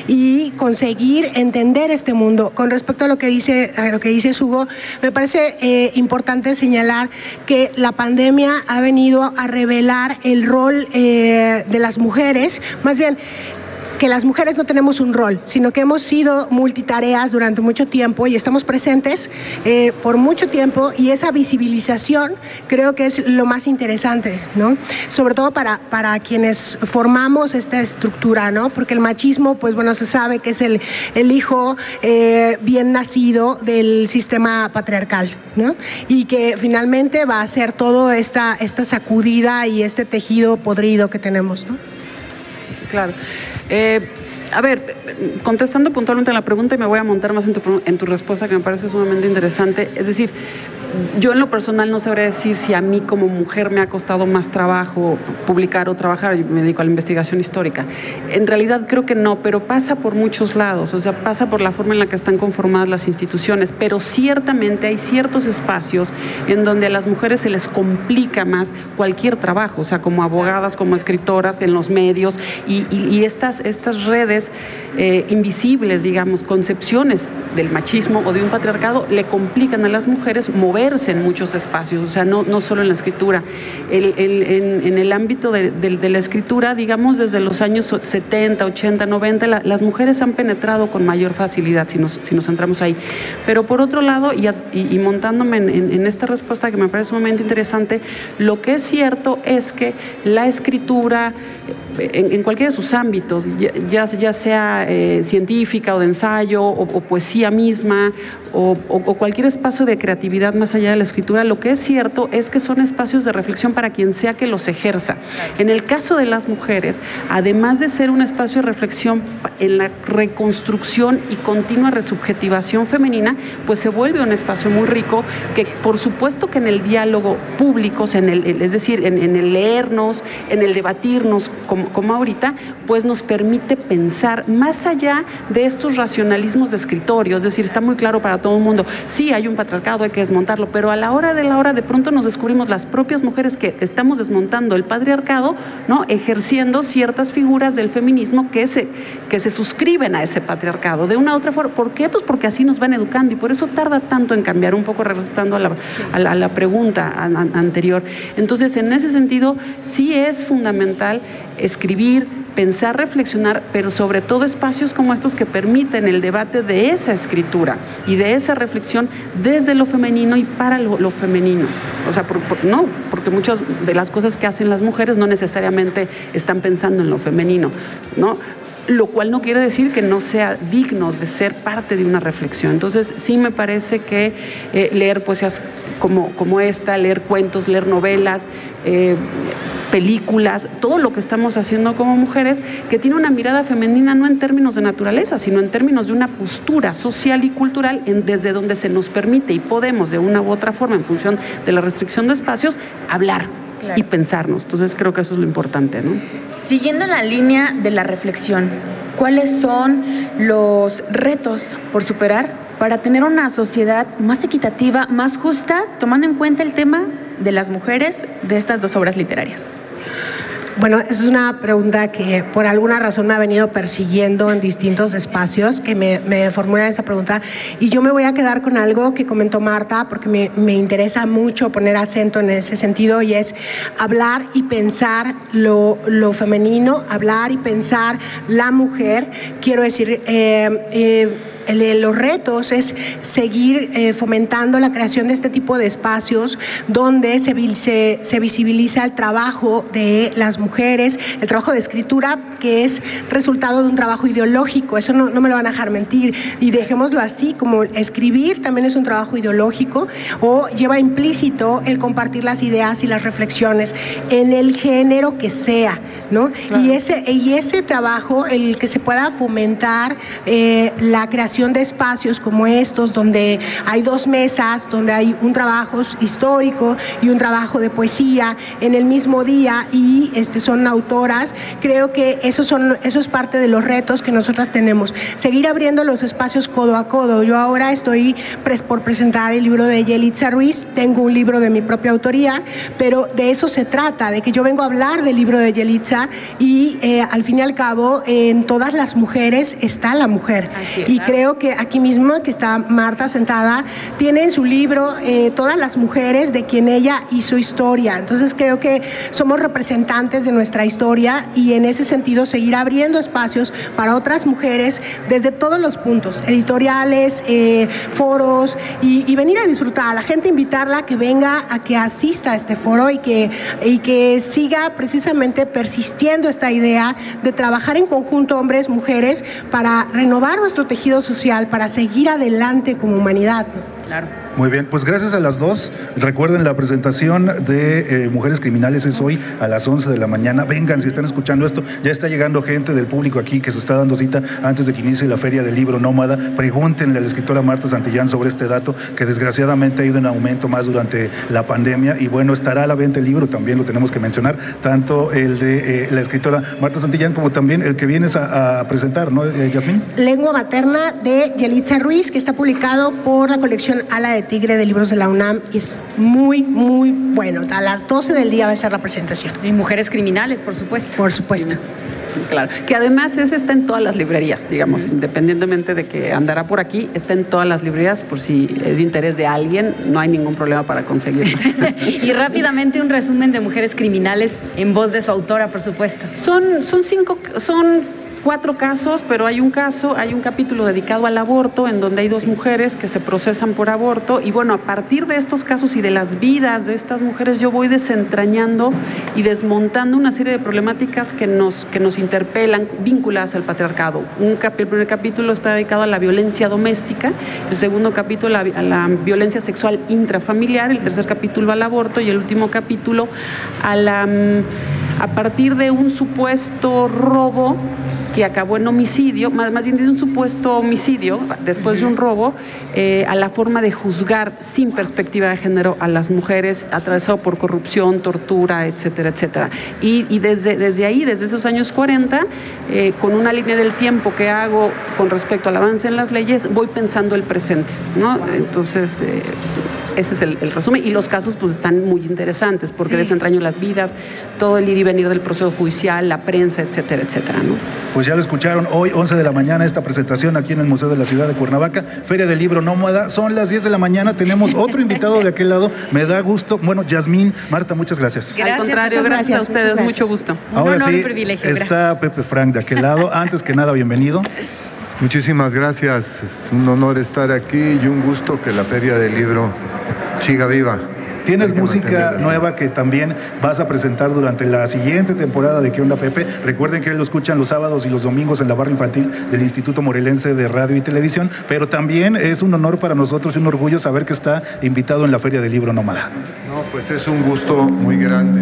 y conseguir entender este mundo. Con respecto a lo que dice, a lo que dice Hugo, me parece eh, importante señalar que la pandemia ha venido a revelar el rol eh, de las mujeres, más bien que las mujeres no tenemos un rol, sino que hemos sido multitareas durante mucho tiempo y estamos presentes eh, por mucho tiempo, y esa visibilización creo que es lo más interesante, ¿no? Sobre todo para, para quienes formamos esta estructura, ¿no? Porque el machismo, pues bueno, se sabe que es el, el hijo eh, bien nacido del sistema patriarcal, ¿no? Y que finalmente va a ser toda esta, esta sacudida y este tejido podrido que tenemos, ¿no? Claro. Eh, a ver, contestando puntualmente a la pregunta, y me voy a montar más en tu, en tu respuesta, que me parece sumamente interesante. Es decir, yo en lo personal no sabría decir si a mí como mujer me ha costado más trabajo publicar o trabajar. Yo me dedico a la investigación histórica. En realidad creo que no, pero pasa por muchos lados. O sea, pasa por la forma en la que están conformadas las instituciones, pero ciertamente hay ciertos espacios en donde a las mujeres se les complica más cualquier trabajo, o sea, como abogadas, como escritoras, en los medios, y, y, y estas, estas redes eh, invisibles, digamos, concepciones del machismo o de un patriarcado, le complican a las mujeres mover en muchos espacios, o sea, no, no solo en la escritura. El, el, en, en el ámbito de, de, de la escritura, digamos, desde los años setenta, ochenta, noventa, la, las mujeres han penetrado con mayor facilidad, si nos, si nos centramos ahí. Pero por otro lado, y, y, y montándome en, en, en esta respuesta que me parece sumamente interesante, lo que es cierto es que la escritura, en, en cualquiera de sus ámbitos, ya, ya sea eh, científica o de ensayo, o, o poesía misma, o, o, o cualquier espacio de creatividad más allá de la escritura, lo que es cierto es que son espacios de reflexión para quien sea que los ejerza. En el caso de las mujeres, además de ser un espacio de reflexión en la reconstrucción y continua resubjetivación femenina, pues se vuelve un espacio muy rico, que por supuesto que en el diálogo público, en el, es decir, en, en el leernos, en el debatirnos como, como, como ahorita, pues nos permite pensar más allá de estos racionalismos de escritorio. Es decir, está muy claro para todo el mundo, sí, hay un patriarcado, hay que desmontarlo, pero a la hora de la hora de pronto nos descubrimos las propias mujeres que estamos desmontando el patriarcado, ¿no? Ejerciendo ciertas figuras del feminismo que se, que se suscriben a ese patriarcado de una u otra forma. ¿Por qué? Pues porque así nos van educando y por eso tarda tanto en cambiar, un poco regresando a la, a la, a la pregunta anterior. Entonces, en ese sentido, sí es fundamental escribir, pensar, reflexionar, pero sobre todo espacios como estos que permiten el debate de esa escritura y de esa reflexión desde lo femenino y para lo, lo femenino. O sea, por, por, no, porque muchas de las cosas que hacen las mujeres no necesariamente están pensando en lo femenino, ¿no? Lo cual no quiere decir que no sea digno de ser parte de una reflexión. Entonces, sí me parece que eh, leer poesías como, como esta, leer cuentos, leer novelas, eh, películas, todo lo que estamos haciendo como mujeres, que tiene una mirada femenina no en términos de naturaleza, sino en términos de una postura social y cultural en, desde donde se nos permite y podemos de una u otra forma, en función de la restricción de espacios, hablar. Claro. Y pensarnos. Entonces creo que eso es lo importante, ¿no? Siguiendo la línea de la reflexión, ¿cuáles son los retos por superar para tener una sociedad más equitativa, más justa, tomando en cuenta el tema de las mujeres de estas dos obras literarias? Bueno, esa es una pregunta que por alguna razón me ha venido persiguiendo en distintos espacios, que me, me formulan esa pregunta, y yo me voy a quedar con algo que comentó Marta, porque me, me interesa mucho poner acento en ese sentido, y es hablar y pensar lo, lo femenino, hablar y pensar la mujer. Quiero decir, eh, eh, los retos es seguir eh, fomentando la creación de este tipo de espacios donde se, se, se visibiliza el trabajo de las mujeres, el trabajo de escritura que es resultado de un trabajo ideológico, eso no, no me lo van a dejar mentir, y dejémoslo así, como escribir también es un trabajo ideológico o lleva implícito el compartir las ideas y las reflexiones en el género que sea, ¿no? Claro. Y, ese, y ese trabajo, el que se pueda fomentar eh, la creación de espacios como estos, donde hay dos mesas, donde hay un trabajo histórico y un trabajo de poesía en el mismo día y este, son autoras, creo que eso, son, eso es parte de los retos que nosotras tenemos. Seguir abriendo los espacios codo a codo. Yo ahora estoy pres por presentar el libro de Yelitza Ruiz, tengo un libro de mi propia autoría, pero de eso se trata, de que yo vengo a hablar del libro de Yelitza y eh, al fin y al cabo en todas las mujeres está la mujer. Es, y creo que aquí mismo, que está Marta sentada, tiene en su libro eh, todas las mujeres de quien ella hizo historia. Entonces creo que somos representantes de nuestra historia y en ese sentido seguir abriendo espacios para otras mujeres desde todos los puntos, editoriales, eh, foros y, y venir a disfrutar, a la gente invitarla a que venga, a que asista a este foro y que, y que siga precisamente persistiendo esta idea de trabajar en conjunto hombres, mujeres, para renovar nuestro tejido social, para seguir adelante como humanidad. Claro. Muy bien, pues gracias a las dos. Recuerden, la presentación de eh, Mujeres Criminales es hoy a las once de la mañana. Vengan, si están escuchando esto, ya está llegando gente del público aquí que se está dando cita antes de que inicie la Feria del Libro Nómada. Pregúntenle a la escritora Marta Santillán sobre este dato, que desgraciadamente ha ido en aumento más durante la pandemia. Y bueno, estará a la venta el libro, también lo tenemos que mencionar, tanto el de eh, la escritora Marta Santillán como también el que vienes a, a presentar, ¿no, eh, Yasmín? Lengua Materna, de Yelitza Ruiz, que está publicado por la colección Ala de Tigre de Libros de la UNAM. Es muy, muy bueno. A las doce del día va a ser la presentación. Y Mujeres Criminales, por supuesto. Por supuesto. Claro, que además ese está en todas las librerías, digamos, uh-huh. Independientemente de que andará por aquí, está en todas las librerías, por si es de interés de alguien, no hay ningún problema para conseguirlo. Y rápidamente un resumen de Mujeres Criminales en voz de su autora, por supuesto. Son, son cinco, son cuatro casos, pero hay un caso, hay un capítulo dedicado al aborto en donde hay dos sí. mujeres que se procesan por aborto y bueno, a partir de estos casos y de las vidas de estas mujeres yo voy desentrañando y desmontando una serie de problemáticas que nos, que nos interpelan vinculadas al patriarcado. Un cap- el primer capítulo está dedicado a la violencia doméstica, el segundo capítulo a la, a la violencia sexual intrafamiliar, el tercer capítulo al aborto y el último capítulo a la... a partir de un supuesto robo que acabó en homicidio, más, más bien de un supuesto homicidio, después de un robo, eh, a la forma de juzgar sin perspectiva de género a las mujeres, atravesado por corrupción, tortura, etcétera, etcétera. Y, y desde, desde ahí, desde esos años cuarenta, eh, con una línea del tiempo que hago con respecto al avance en las leyes, voy pensando el presente, ¿no? Entonces, eh, ese es el, el resumen. Y los casos pues están muy interesantes porque sí. desentraño las vidas, todo el ir y venir del proceso judicial, la prensa, etcétera, etcétera, ¿no? Pues ya lo escucharon, hoy once de la mañana esta presentación aquí en el Museo de la Ciudad de Cuernavaca, Feria del Libro Nómada, son las diez de la mañana, tenemos otro invitado de aquel lado, me da gusto, bueno, Yasmín, Marta, muchas gracias. gracias Al contrario, gracias, gracias a ustedes, gracias. Mucho gusto. Ahora Un honor sí, y privilegio, está gracias. Pepe Frank de aquel lado, antes que nada, bienvenido. Muchísimas gracias, es un honor estar aquí y un gusto que la Feria del Libro siga viva. Tienes música nueva que también vas a presentar durante la siguiente temporada de ¿Qué onda, Pepe? Recuerden que lo escuchan los sábados y los domingos en la barra infantil del Instituto Morelense de Radio y Televisión, pero también es un honor para nosotros y un orgullo saber que está invitado en la Feria del Libro Nómada. No, pues es un gusto muy grande.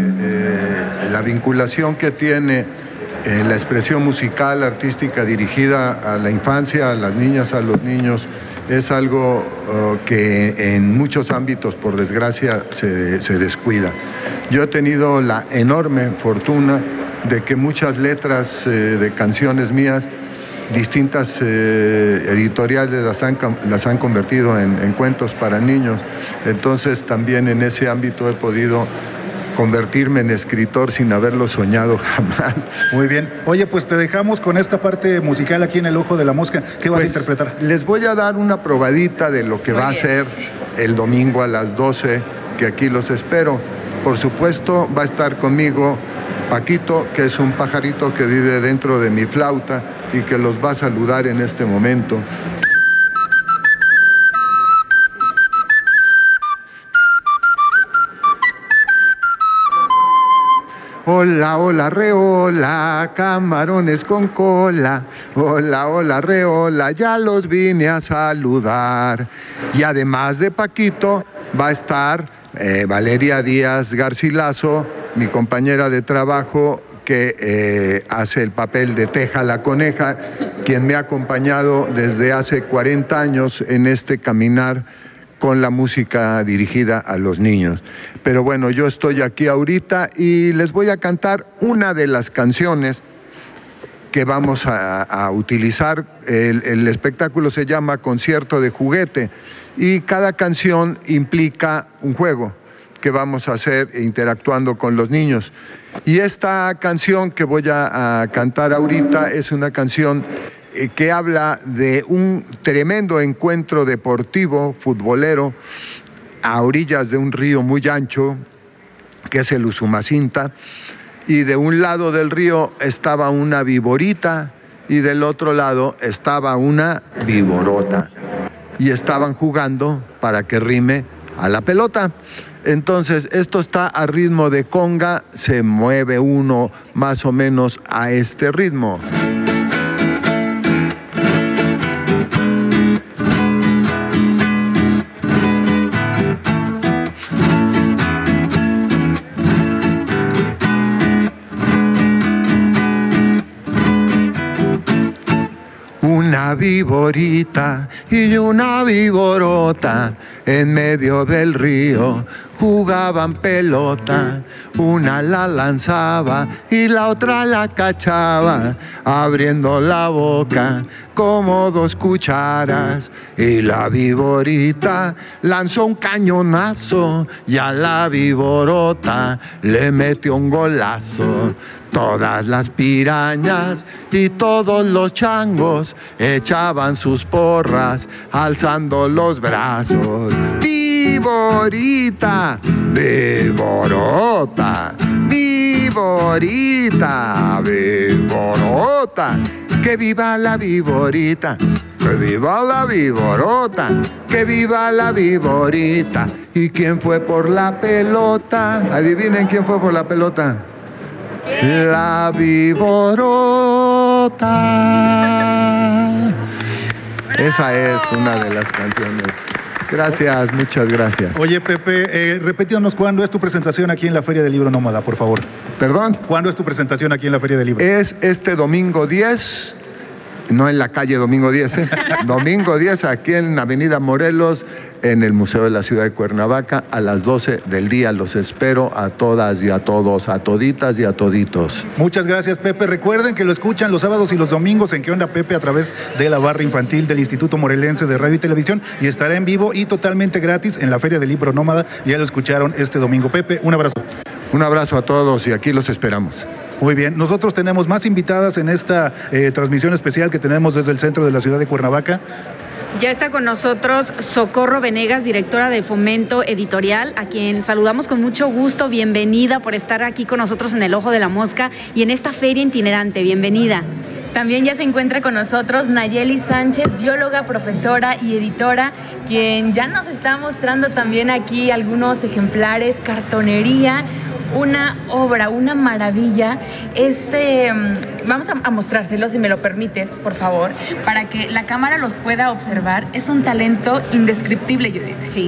Eh, la vinculación que tiene eh, la expresión musical, artística dirigida a la infancia, a las niñas, a los niños, es algo uh, que en muchos ámbitos, por desgracia, se, se descuida. Yo he tenido la enorme fortuna de que muchas letras eh, de canciones mías, distintas eh, editoriales las han, las han convertido en, en cuentos para niños. Entonces también en ese ámbito he podido convertirme en escritor sin haberlo soñado jamás. Muy bien. Oye, pues te dejamos con esta parte musical aquí en El Ojo de la Mosca. ¿Qué vas pues, a interpretar? Les voy a dar una probadita de lo que Muy va bien. a ser el domingo a las doce, que aquí los espero. Por supuesto, va a estar conmigo Paquito, que es un pajarito que vive dentro de mi flauta y que los va a saludar en este momento. Hola, hola, reola, camarones con cola. Hola, hola, reola, ya los vine a saludar. Y además de Paquito, va a estar eh, Valeria Díaz Garcilaso, mi compañera de trabajo, que eh, hace el papel de Teja la Coneja, quien me ha acompañado desde hace cuarenta años en este caminar con la música dirigida a los niños. Pero bueno, yo estoy aquí ahorita y les voy a cantar una de las canciones que vamos a, a utilizar. El, el espectáculo se llama Concierto de Juguete y cada canción implica un juego que vamos a hacer interactuando con los niños. Y esta canción que voy a, a cantar ahorita es una canción que habla de un tremendo encuentro deportivo, futbolero, a orillas de un río muy ancho, que es el Usumacinta, y de un lado del río estaba una viborita, y del otro lado estaba una viborota, y estaban jugando para que rime a la pelota. Entonces, esto está a ritmo de conga, se mueve uno más o menos a este ritmo. Una viborita y una viborota en medio del río jugaban pelota. Una la lanzaba y la otra la cachaba, abriendo la boca como dos cucharas. Y la viborita lanzó un cañonazo y a la viborota le metió un golazo. Todas las pirañas y todos los changos echaban sus porras, alzando los brazos. ¡Viborita! ¡Viborota! ¡Viborita! ¡Viborota! ¡Que viva la viborita! ¡Que viva la viborota! ¡Que viva la viborita! ¿Y quién fue por la pelota? Adivinen quién fue por la pelota. La viborota. Esa es una de las canciones Gracias, muchas gracias. Oye, Pepe, eh, repítanos cuándo es tu presentación aquí en la Feria del Libro Nómada, por favor. ¿Perdón? ¿Cuándo es tu presentación aquí en la Feria del Libro? Es este domingo diez, no en la calle Domingo diez, ¿eh? Domingo diez, aquí en Avenida Morelos, en el Museo de la Ciudad de Cuernavaca, a las doce del día. Los espero a todas y a todos, a toditas y a toditos. Muchas gracias, Pepe. Recuerden que lo escuchan los sábados y los domingos en ¿Qué onda, Pepe? A través de la barra infantil del Instituto Morelense de Radio y Televisión, y estará en vivo y totalmente gratis en la Feria del Libro Nómada. Ya lo escucharon este domingo. Pepe, un abrazo. Un abrazo a todos y aquí los esperamos. Muy bien, nosotros tenemos más invitadas en esta eh, transmisión especial que tenemos desde el centro de la ciudad de Cuernavaca. Ya está con nosotros Socorro Venegas, directora de Fomento Editorial, a quien saludamos con mucho gusto. Bienvenida por estar aquí con nosotros en el Ojo de la Mosca y en esta feria itinerante. Bienvenida. También ya se encuentra con nosotros Nayeli Sánchez, bióloga, profesora y editora, quien ya nos está mostrando también aquí algunos ejemplares, cartonería, una obra, una maravilla. Este, vamos a, a mostrárselos, si me lo permites, por favor, para que la cámara los pueda observar. Es un talento indescriptible, Judith. Sí.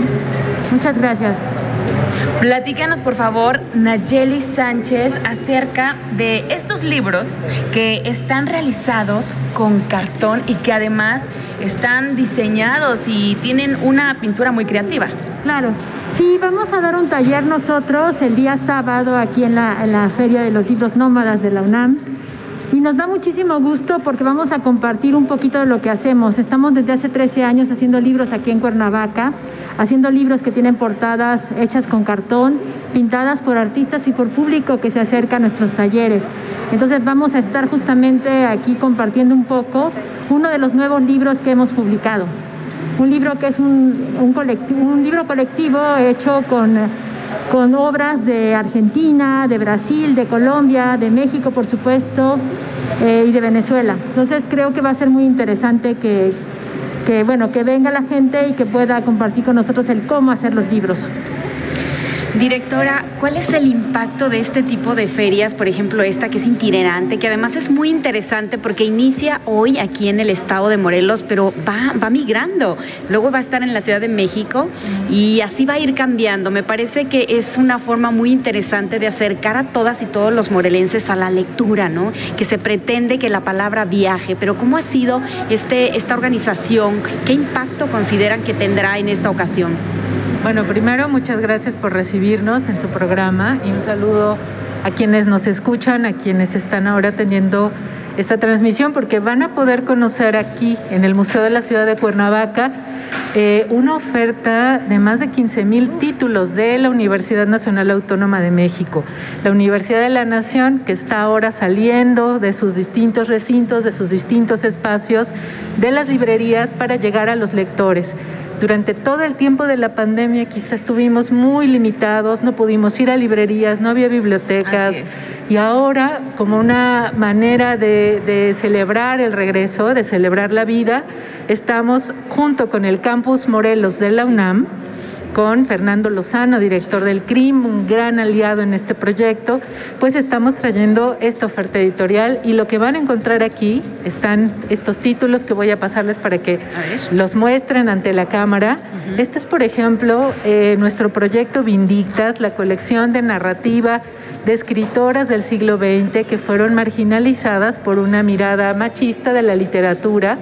Muchas gracias. Platícanos, por favor, Nayeli Sánchez, acerca de estos libros que están realizados con cartón y que además están diseñados y tienen una pintura muy creativa. Claro. Sí, vamos a dar un taller nosotros el día sábado aquí en la, en la Feria de los Libros Nómadas de la UNAM. Y nos da muchísimo gusto porque vamos a compartir un poquito de lo que hacemos. Estamos desde hace trece años haciendo libros aquí en Cuernavaca, haciendo libros que tienen portadas hechas con cartón, pintadas por artistas y por público que se acerca a nuestros talleres. Entonces vamos a estar justamente aquí compartiendo un poco uno de los nuevos libros que hemos publicado. Un libro que es un, un, colectivo, un libro colectivo hecho con, con obras de Argentina, de Brasil, de Colombia, de México, por supuesto, eh, y de Venezuela. Entonces creo que va a ser muy interesante que, que, bueno, que venga la gente y que pueda compartir con nosotros el cómo hacer los libros. Directora, ¿cuál es el impacto de este tipo de ferias? Por ejemplo, esta que es itinerante, que además es muy interesante porque inicia hoy aquí en el estado de Morelos, pero va, va migrando. Luego va a estar en la Ciudad de México y así va a ir cambiando. Me parece que es una forma muy interesante de acercar a todas y todos los morelenses a la lectura, ¿no? Que se pretende que la palabra viaje, pero ¿cómo ha sido este, esta organización? ¿Qué impacto consideran que tendrá en esta ocasión? Bueno, primero, muchas gracias por recibirnos en su programa y un saludo a quienes nos escuchan, a quienes están ahora teniendo esta transmisión, porque van a poder conocer aquí en el Museo de la Ciudad de Cuernavaca eh, una oferta de más de quince mil títulos de la Universidad Nacional Autónoma de México, la Universidad de la Nación, que está ahora saliendo de sus distintos recintos, de sus distintos espacios, de las librerías para llegar a los lectores. Durante todo el tiempo de la pandemia quizá estuvimos muy limitados, no pudimos ir a librerías, no había bibliotecas. Y ahora, como una manera de, de celebrar el regreso, de celebrar la vida, estamos junto con el Campus Morelos de la UNAM, con Fernando Lozano, director del C R I M, un gran aliado en este proyecto, pues estamos trayendo esta oferta editorial y lo que van a encontrar aquí están estos títulos que voy a pasarles para que los muestren ante la cámara. Uh-huh. Este es, por ejemplo, eh, nuestro proyecto Vindictas, la colección de narrativa de escritoras del siglo veinte que fueron marginalizadas por una mirada machista de la literatura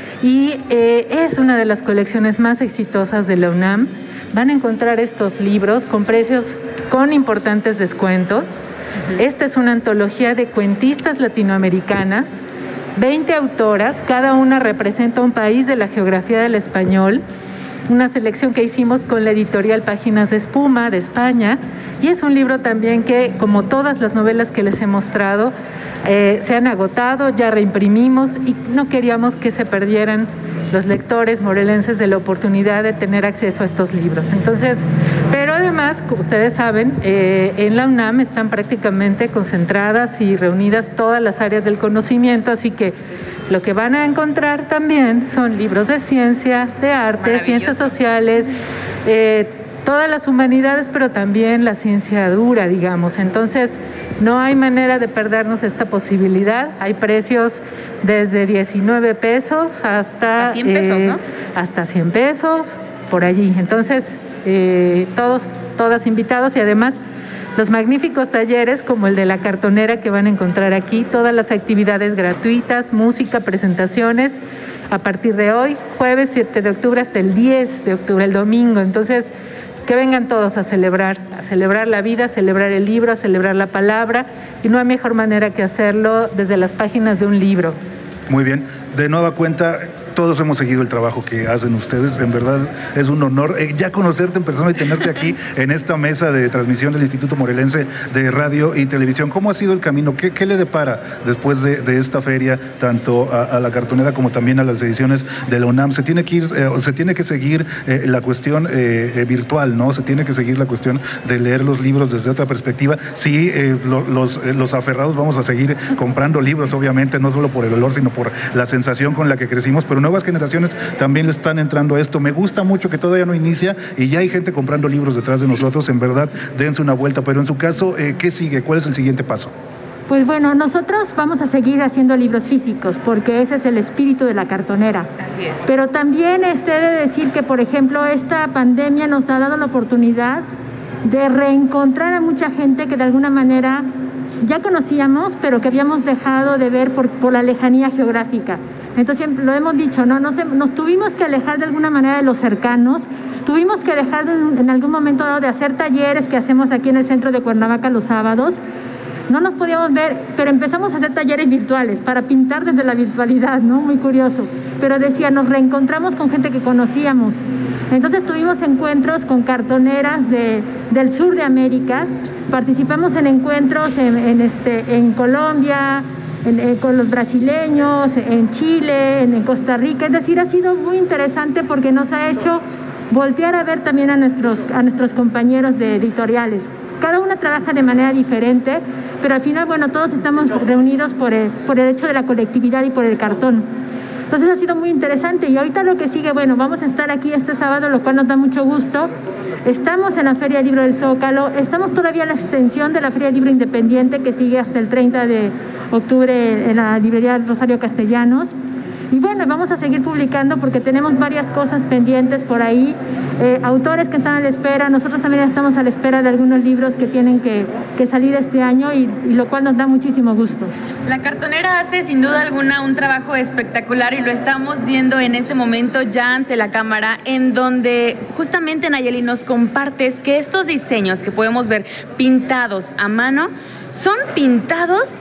y eh, es una de las colecciones más exitosas de la UNAM. Van a encontrar estos libros con precios con importantes descuentos. Uh-huh. Esta es una antología de cuentistas latinoamericanas, veinte autoras, cada una representa un país de la geografía del español, una selección que hicimos con la editorial Páginas de Espuma de España, y es un libro también que, como todas las novelas que les he mostrado, eh, se han agotado, ya reimprimimos y no queríamos que se perdieran los lectores morelenses de la oportunidad de tener acceso a estos libros. Entonces, pero además, como ustedes saben, eh, en la UNAM están prácticamente concentradas y reunidas todas las áreas del conocimiento, así que lo que van a encontrar también son libros de ciencia, de arte, ciencias sociales, eh, todas las humanidades, pero también la ciencia dura, digamos. Entonces, no hay manera de perdernos esta posibilidad. Hay precios desde diecinueve pesos hasta, hasta cien pesos, eh, ¿no? Hasta cien pesos. por allí. Entonces, eh, todos, todas invitados y además los magníficos talleres como el de la cartonera que van a encontrar aquí, todas las actividades gratuitas, música, presentaciones, a partir de hoy, jueves siete de octubre hasta el diez de octubre, el domingo. Entonces, que vengan todos a celebrar, a celebrar la vida, a celebrar el libro, a celebrar la palabra, y no hay mejor manera que hacerlo desde las páginas de un libro. Muy bien, de nueva cuenta, todos hemos seguido el trabajo que hacen ustedes, en verdad es un honor eh, ya conocerte en persona y tenerte aquí en esta mesa de transmisión del Instituto Morelense de Radio y Televisión. ¿Cómo ha sido el camino? ¿Qué, qué le depara después de, de esta feria, tanto a, a la cartonera como también a las ediciones de la UNAM? Se tiene que ir, eh, se tiene que seguir eh, la cuestión eh, eh, virtual, ¿no? Se tiene que seguir la cuestión de leer los libros desde otra perspectiva. Sí, eh, lo, los, eh, los aferrados vamos a seguir comprando libros, obviamente, no solo por el olor, sino por la sensación con la que crecimos, pero nuevas generaciones también le están entrando a esto. Me gusta mucho que todavía no inicia y ya hay gente comprando libros detrás de nosotros. En verdad, dense una vuelta. Pero en su caso, eh, ¿qué sigue? ¿Cuál es el siguiente paso? Pues bueno, nosotros vamos a seguir haciendo libros físicos porque ese es el espíritu de la cartonera. Así es. Pero también este, he de decir que, por ejemplo, esta pandemia nos ha dado la oportunidad de reencontrar a mucha gente que de alguna manera ya conocíamos, pero que habíamos dejado de ver por, por la lejanía geográfica. Entonces, lo hemos dicho, ¿no? Nos, nos tuvimos que alejar de alguna manera de los cercanos, tuvimos que dejar de, en algún momento dado de hacer talleres que hacemos aquí en el centro de Cuernavaca los sábados. No nos podíamos ver, pero empezamos a hacer talleres virtuales para pintar desde la virtualidad, ¿no? Muy curioso. Pero decía, nos reencontramos con gente que conocíamos. Entonces tuvimos encuentros con cartoneras de, del sur de América, participamos en encuentros en, en, este, en Colombia, En, en, con los brasileños, en Chile, en, en Costa Rica. Es decir, ha sido muy interesante porque nos ha hecho voltear a ver también a nuestros, a nuestros compañeros de editoriales. Cada una trabaja de manera diferente, pero al final, bueno, todos estamos reunidos por el, por el hecho de la colectividad y por el cartón. Entonces ha sido muy interesante y ahorita lo que sigue, bueno, vamos a estar aquí este sábado, lo cual nos da mucho gusto. Estamos en la Feria del Libro del Zócalo, estamos todavía en la extensión de la Feria del Libro Independiente que sigue hasta el treinta de octubre en la librería Rosario Castellanos. Y bueno, vamos a seguir publicando porque tenemos varias cosas pendientes por ahí, eh, autores que están a la espera, nosotros también estamos a la espera de algunos libros que tienen que, que salir este año y, y lo cual nos da muchísimo gusto. La cartonera hace sin duda alguna un trabajo espectacular y lo estamos viendo en este momento ya ante la cámara, en donde justamente Nayeli nos compartes que estos diseños que podemos ver pintados a mano son pintados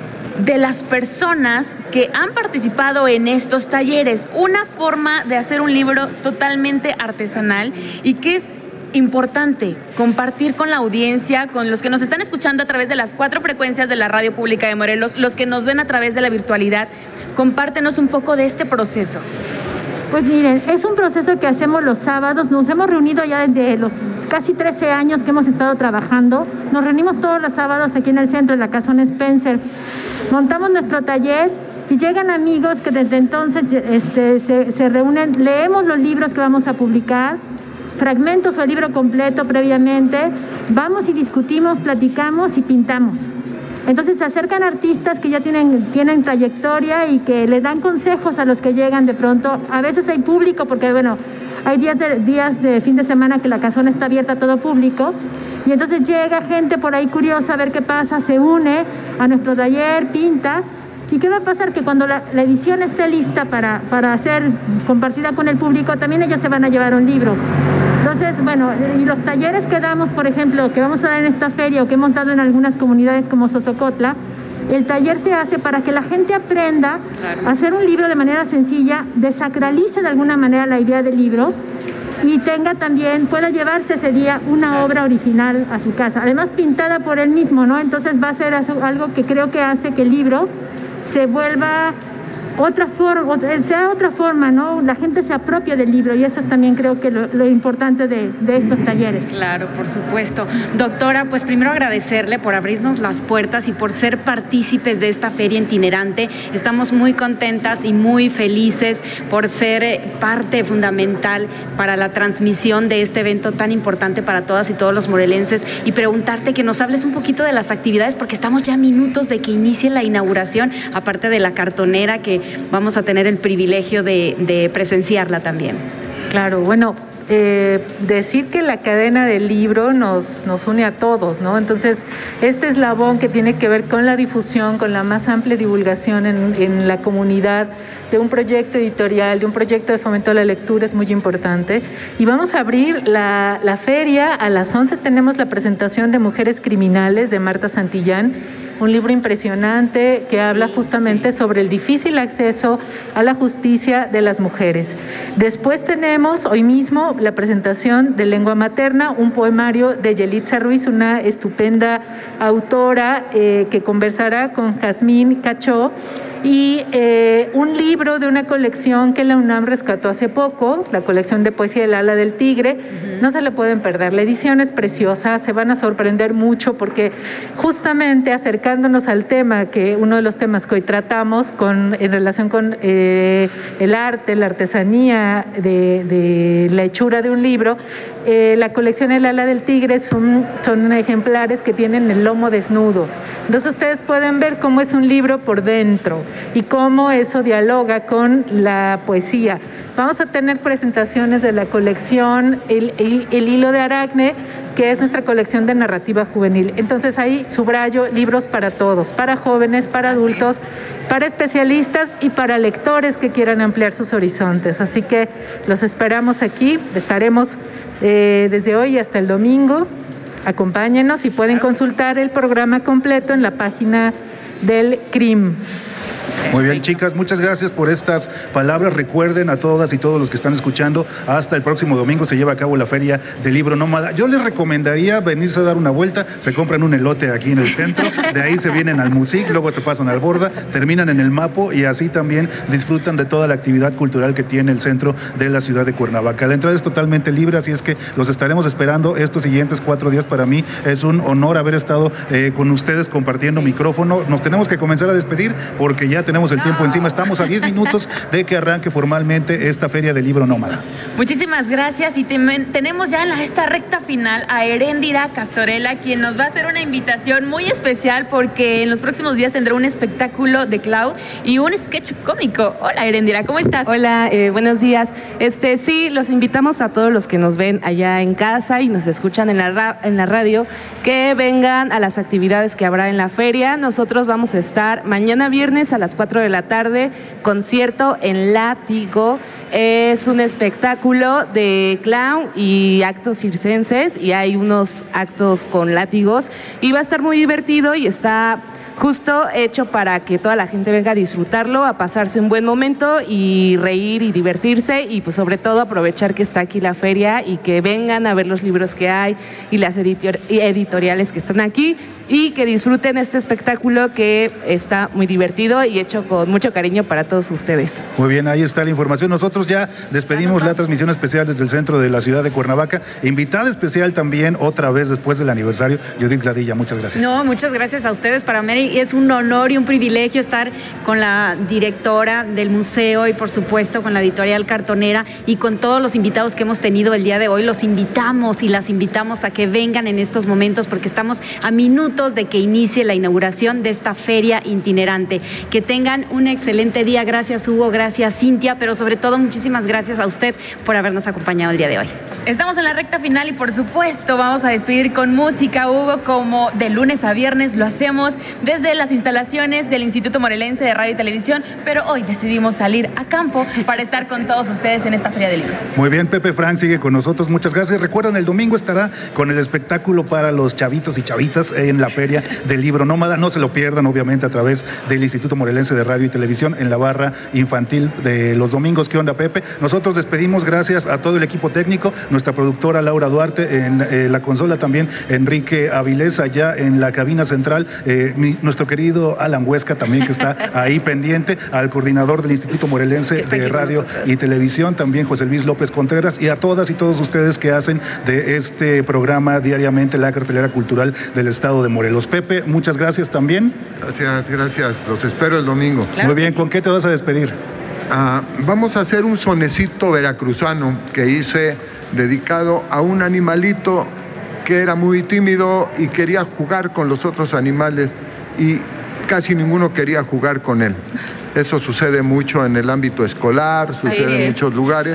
de las personas que han participado en estos talleres, una forma de hacer un libro totalmente artesanal y que es importante compartir con la audiencia, con los que nos están escuchando a través de las cuatro frecuencias de la Radio Pública de Morelos, los que nos ven a través de la virtualidad. Compártenos un poco de este proceso. Pues miren, es un proceso que hacemos los sábados, nos hemos reunido ya desde los casi trece años que hemos estado trabajando, nos reunimos todos los sábados aquí en el centro, en la Casona Spencer, montamos nuestro taller y llegan amigos que desde entonces este, se, se reúnen, leemos los libros que vamos a publicar, fragmentos o el libro completo previamente, vamos y discutimos, platicamos y pintamos. Entonces se acercan artistas que ya tienen, tienen trayectoria y que le dan consejos a los que llegan de pronto. A veces hay público porque, bueno, hay días de, días de fin de semana que la casona está abierta a todo público y entonces llega gente por ahí curiosa a ver qué pasa, se une a nuestro taller, pinta. ¿Y qué va a pasar? Que cuando la, la edición esté lista para, para ser compartida con el público, también ellos se van a llevar un libro. Entonces, bueno, y los talleres que damos, por ejemplo, que vamos a dar en esta feria o que hemos montado en algunas comunidades como Sosocotla, el taller se hace para que la gente aprenda claro. a hacer un libro de manera sencilla, desacralice de alguna manera la idea del libro y tenga también, pueda llevarse ese día una claro. obra original a su casa, además pintada por él mismo, ¿no? Entonces va a ser algo que creo que hace que el libro se vuelva otra forma, sea otra forma, ¿no? La gente se apropia del libro y eso es también creo que lo, lo importante de, de estos talleres. Claro, por supuesto. Doctora, pues primero agradecerle por abrirnos las puertas y por ser partícipes de esta feria itinerante. Estamos muy contentas y muy felices por ser parte fundamental para la transmisión de este evento tan importante para todas y todos los morelenses y preguntarte que nos hables un poquito de las actividades porque estamos ya a minutos de que inicie la inauguración, aparte de la cartonera que vamos a tener el privilegio de, de presenciarla también. Claro, bueno, eh, decir que la cadena del libro nos, nos une a todos, ¿no? Entonces, este eslabón que tiene que ver con la difusión, con la más amplia divulgación en, en la comunidad, de un proyecto editorial, de un proyecto de fomento a la lectura es muy importante. Y vamos a abrir la, la feria. A las once tenemos la presentación de Mujeres Criminales de Marta Santillán, un libro impresionante que habla justamente sí. sobre el difícil acceso a la justicia de las mujeres. Después tenemos hoy mismo la presentación de Lengua Materna, un poemario de Yelitza Ruiz, una estupenda autora eh, que conversará con Jazmín Cachó, y eh, un libro de una colección que la UNAM rescató hace poco, la colección de poesía El ala del tigre. Uh-huh. No se la pueden perder, la edición es preciosa, se van a sorprender mucho porque justamente acercándonos al tema, que uno de los temas que hoy tratamos con, en relación con eh, el arte, la artesanía de, de la hechura de un libro, eh, la colección El ala del tigre son, son ejemplares que tienen el lomo desnudo. Entonces ustedes pueden ver cómo es un libro por dentro y cómo eso dialoga con la poesía. Vamos a tener presentaciones de la colección El, el, el Hilo de Aracne, que es nuestra colección de narrativa juvenil. Entonces ahí subrayo libros para todos, para jóvenes, para adultos, para especialistas y para lectores que quieran ampliar sus horizontes. Así que los esperamos aquí, estaremos eh, desde hoy hasta el domingo. Acompáñenos y pueden consultar el programa completo en la página del C R I M. Muy bien, chicas, muchas gracias por estas palabras. Recuerden a todas y todos los que están escuchando, hasta el próximo domingo se lleva a cabo la Feria del Libro Nómada. Yo les recomendaría venirse a dar una vuelta, se compran un elote aquí en el centro, de ahí se vienen al Music, luego se pasan al Borda, terminan en el Mapo y así también disfrutan de toda la actividad cultural que tiene el centro de la ciudad de Cuernavaca. La entrada es totalmente libre, así es que los estaremos esperando estos siguientes cuatro días. Para mí es un honor haber estado eh, con ustedes compartiendo micrófono. Nos tenemos que comenzar a despedir porque ya tenemos el tiempo encima. Estamos a diez minutos de que arranque formalmente esta Feria del Libro Nómada. Muchísimas gracias y temen, tenemos ya en la, esta recta final a Heréndira Castorela, quien nos va a hacer una invitación muy especial porque en los próximos días tendrá un espectáculo de Clau y un sketch cómico. Hola Heréndira, ¿cómo estás? Hola, eh, buenos días. Este, sí, los invitamos a todos los que nos ven allá en casa y nos escuchan en la, ra en la radio, que vengan a las actividades que habrá en la feria. Nosotros vamos a estar mañana viernes a las cuatro de la tarde, concierto en Látigo. Es un espectáculo de clown y actos circenses y hay unos actos con látigos y va a estar muy divertido y está justo hecho para que toda la gente venga a disfrutarlo, a pasarse un buen momento y reír y divertirse y pues sobre todo aprovechar que está aquí la feria y que vengan a ver los libros que hay y las editor editoriales que están aquí y que disfruten este espectáculo que está muy divertido y hecho con mucho cariño para todos ustedes. Muy bien, ahí está la información. Nosotros ya despedimos la transmisión especial desde el centro de la ciudad de Cuernavaca. Invitada especial también otra vez después del aniversario, Judith Gladilla, muchas gracias. No, muchas gracias a ustedes. Para mí es un honor y un privilegio estar con la directora del museo y por supuesto con la editorial Cartonera y con todos los invitados que hemos tenido el día de hoy. Los invitamos y las invitamos a que vengan en estos momentos porque estamos a minutos de que inicie la inauguración de esta feria itinerante. Que tengan un excelente día. Gracias Hugo, gracias Cintia, pero sobre todo muchísimas gracias a usted por habernos acompañado el día de hoy. Estamos en la recta final y por supuesto vamos a despedir con música, Hugo, como de lunes a viernes lo hacemos desde las instalaciones del Instituto Morelense de Radio y Televisión, pero hoy decidimos salir a campo para estar con todos ustedes en esta Feria del Libro. Muy bien, Pepe Frank sigue con nosotros, muchas gracias. Recuerden, el domingo estará con el espectáculo para los chavitos y chavitas en la Feria del Libro Nómada. No se lo pierdan, obviamente, a través del Instituto Morelense de Radio y Televisión en la barra infantil de los domingos. ¿Qué onda, Pepe? Nosotros despedimos gracias a todo el equipo técnico, nuestra productora Laura Duarte, en eh, la consola también Enrique Avilés, allá en la cabina central, eh, mi, nuestro querido Alan Huesca también que está ahí pendiente, al coordinador del Instituto Morelense de Radio y Televisión, también José Luis López Contreras, y a todas y todos ustedes que hacen de este programa diariamente la cartelera cultural del estado de Morelos. Pepe, muchas gracias también. Gracias, gracias. Los espero el domingo. Claro. Muy bien, ¿con qué te vas a despedir? Ah, vamos a hacer un sonecito veracruzano que hice dedicado a un animalito que era muy tímido y quería jugar con los otros animales y casi ninguno quería jugar con él. Eso sucede mucho en el ámbito escolar, sucede en muchos lugares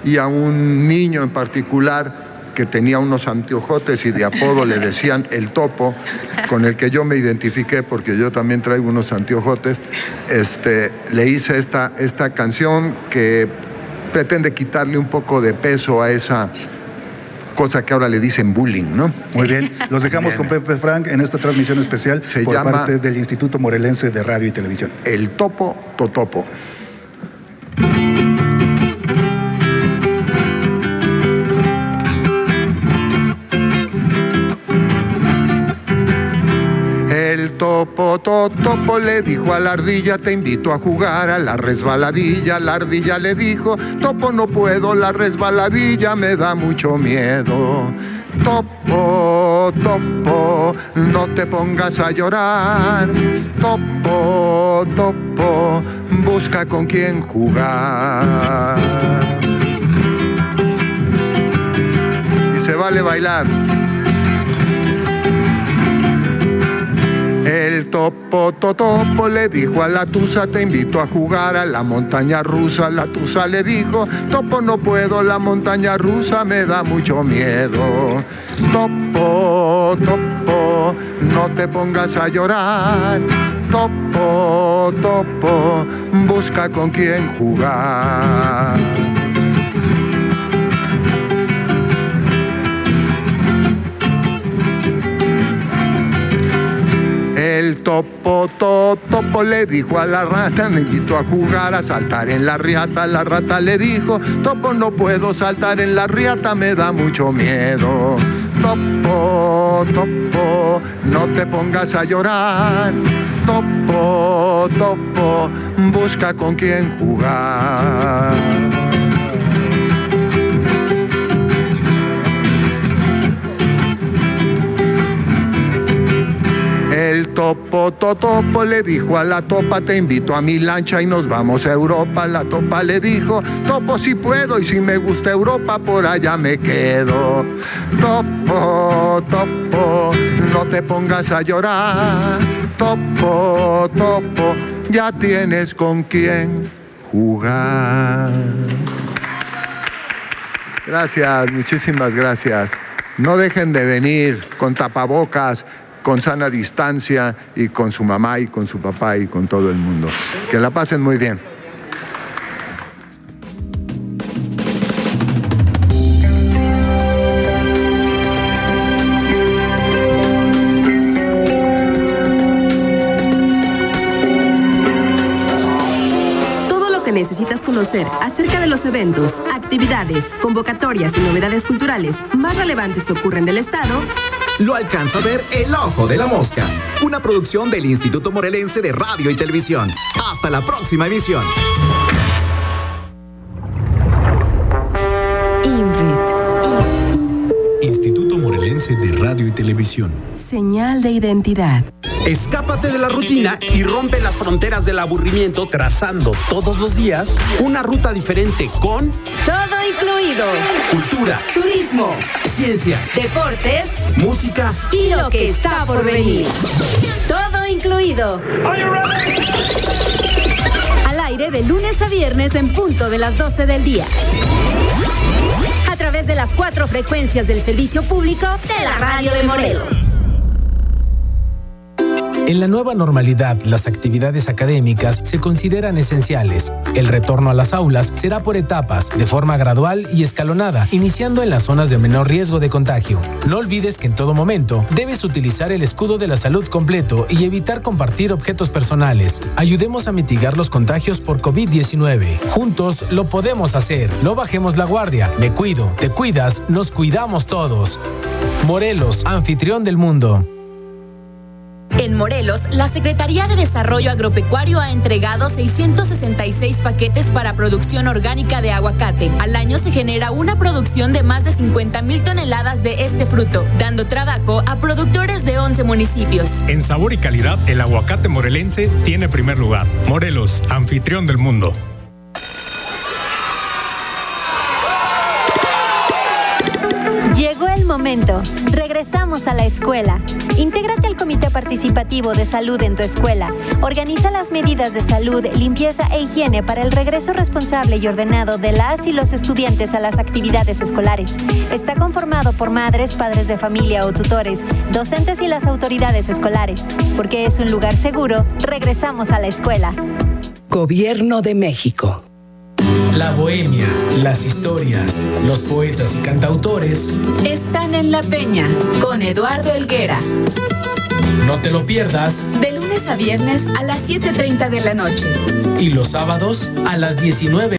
y a un niño en particular que tenía unos anteojotes y de apodo le decían el Topo, con el que yo me identifiqué porque yo también traigo unos anteojotes, este, le hice esta, esta canción que pretende quitarle un poco de peso a esa cosa que ahora le dicen bullying, ¿no? Muy bien, los dejamos bien con Pepe Frank en esta transmisión especial Se por llama parte del Instituto Morelense de Radio y Televisión. El Topo Totopo. El topo totopo le dijo a la ardilla, te invito a jugar a la resbaladilla. La ardilla le dijo, topo no puedo, la resbaladilla me da mucho miedo. Topo, topo, no te pongas a llorar. Topo, topo, busca con quién jugar. Y se vale bailar. El topo totopo le dijo a la tusa, te invito a jugar a la montaña rusa. La tusa le dijo, topo no puedo, la montaña rusa me da mucho miedo. Topo, topo, no te pongas a llorar. Topo, topo, busca con quién jugar. El topo totopo le dijo a la rata, me invitó a jugar a saltar en la riata. La rata le dijo, topo no puedo saltar en la riata, me da mucho miedo. Topo, topo, no te pongas a llorar. Topo, topo, busca con quién jugar. El topo totopo le dijo a la topa, te invito a mi lancha y nos vamos a Europa. La topa le dijo, topo si puedo y si me gusta Europa por allá me quedo. Topo, topo, no te pongas a llorar. Topo, topo, ya tienes con quién jugar. Gracias, muchísimas gracias. No dejen de venir con tapabocas, con sana distancia y con su mamá y con su papá y con todo el mundo. Que la pasen muy bien. Todo lo que necesitas conocer acerca de los eventos, actividades, convocatorias y novedades culturales más relevantes que ocurren del Estado lo alcanza a ver El Ojo de la Mosca, una producción del Instituto Morelense de Radio y Televisión. Hasta la próxima emisión. IMRIT. Instituto Morelense de Radio y Televisión. Señal de identidad. Escápate de la rutina y rompe las fronteras del aburrimiento trazando todos los días una ruta diferente con todo incluido. Cultura, turismo, ciencia, deportes, música y lo que está por venir. Todo incluido. Al aire de lunes a viernes en punto de las doce del día. A través de las cuatro frecuencias del servicio público de la radio de Morelos. En la nueva normalidad, las actividades académicas se consideran esenciales. El retorno a las aulas será por etapas, de forma gradual y escalonada, iniciando en las zonas de menor riesgo de contagio. No olvides que en todo momento debes utilizar el escudo de la salud completo y evitar compartir objetos personales. Ayudemos a mitigar los contagios por COVID diecinueve. Juntos lo podemos hacer. No bajemos la guardia. Me cuido, te cuidas, nos cuidamos todos. Morelos, anfitrión del mundo. En Morelos, la Secretaría de Desarrollo Agropecuario ha entregado seiscientos sesenta y seis paquetes para producción orgánica de aguacate. Al año se genera una producción de más de cincuenta mil toneladas de este fruto, dando trabajo a productores de once municipios. En sabor y calidad, el aguacate morelense tiene primer lugar. Morelos, anfitrión del mundo. Llegó el momento momento. Regresamos a la escuela. Intégrate al Comité Participativo de Salud en tu escuela. Organiza las medidas de salud, limpieza e higiene para el regreso responsable y ordenado de las y los estudiantes a las actividades escolares. Está conformado por madres, padres de familia o tutores, docentes y las autoridades escolares. Porque es un lugar seguro, regresamos a la escuela. Gobierno de México. La bohemia, las historias, los poetas y cantautores están en La Peña con Eduardo Helguera. No te lo pierdas. De lunes a viernes a las siete treinta de la noche. Y los sábados a las diecinueve.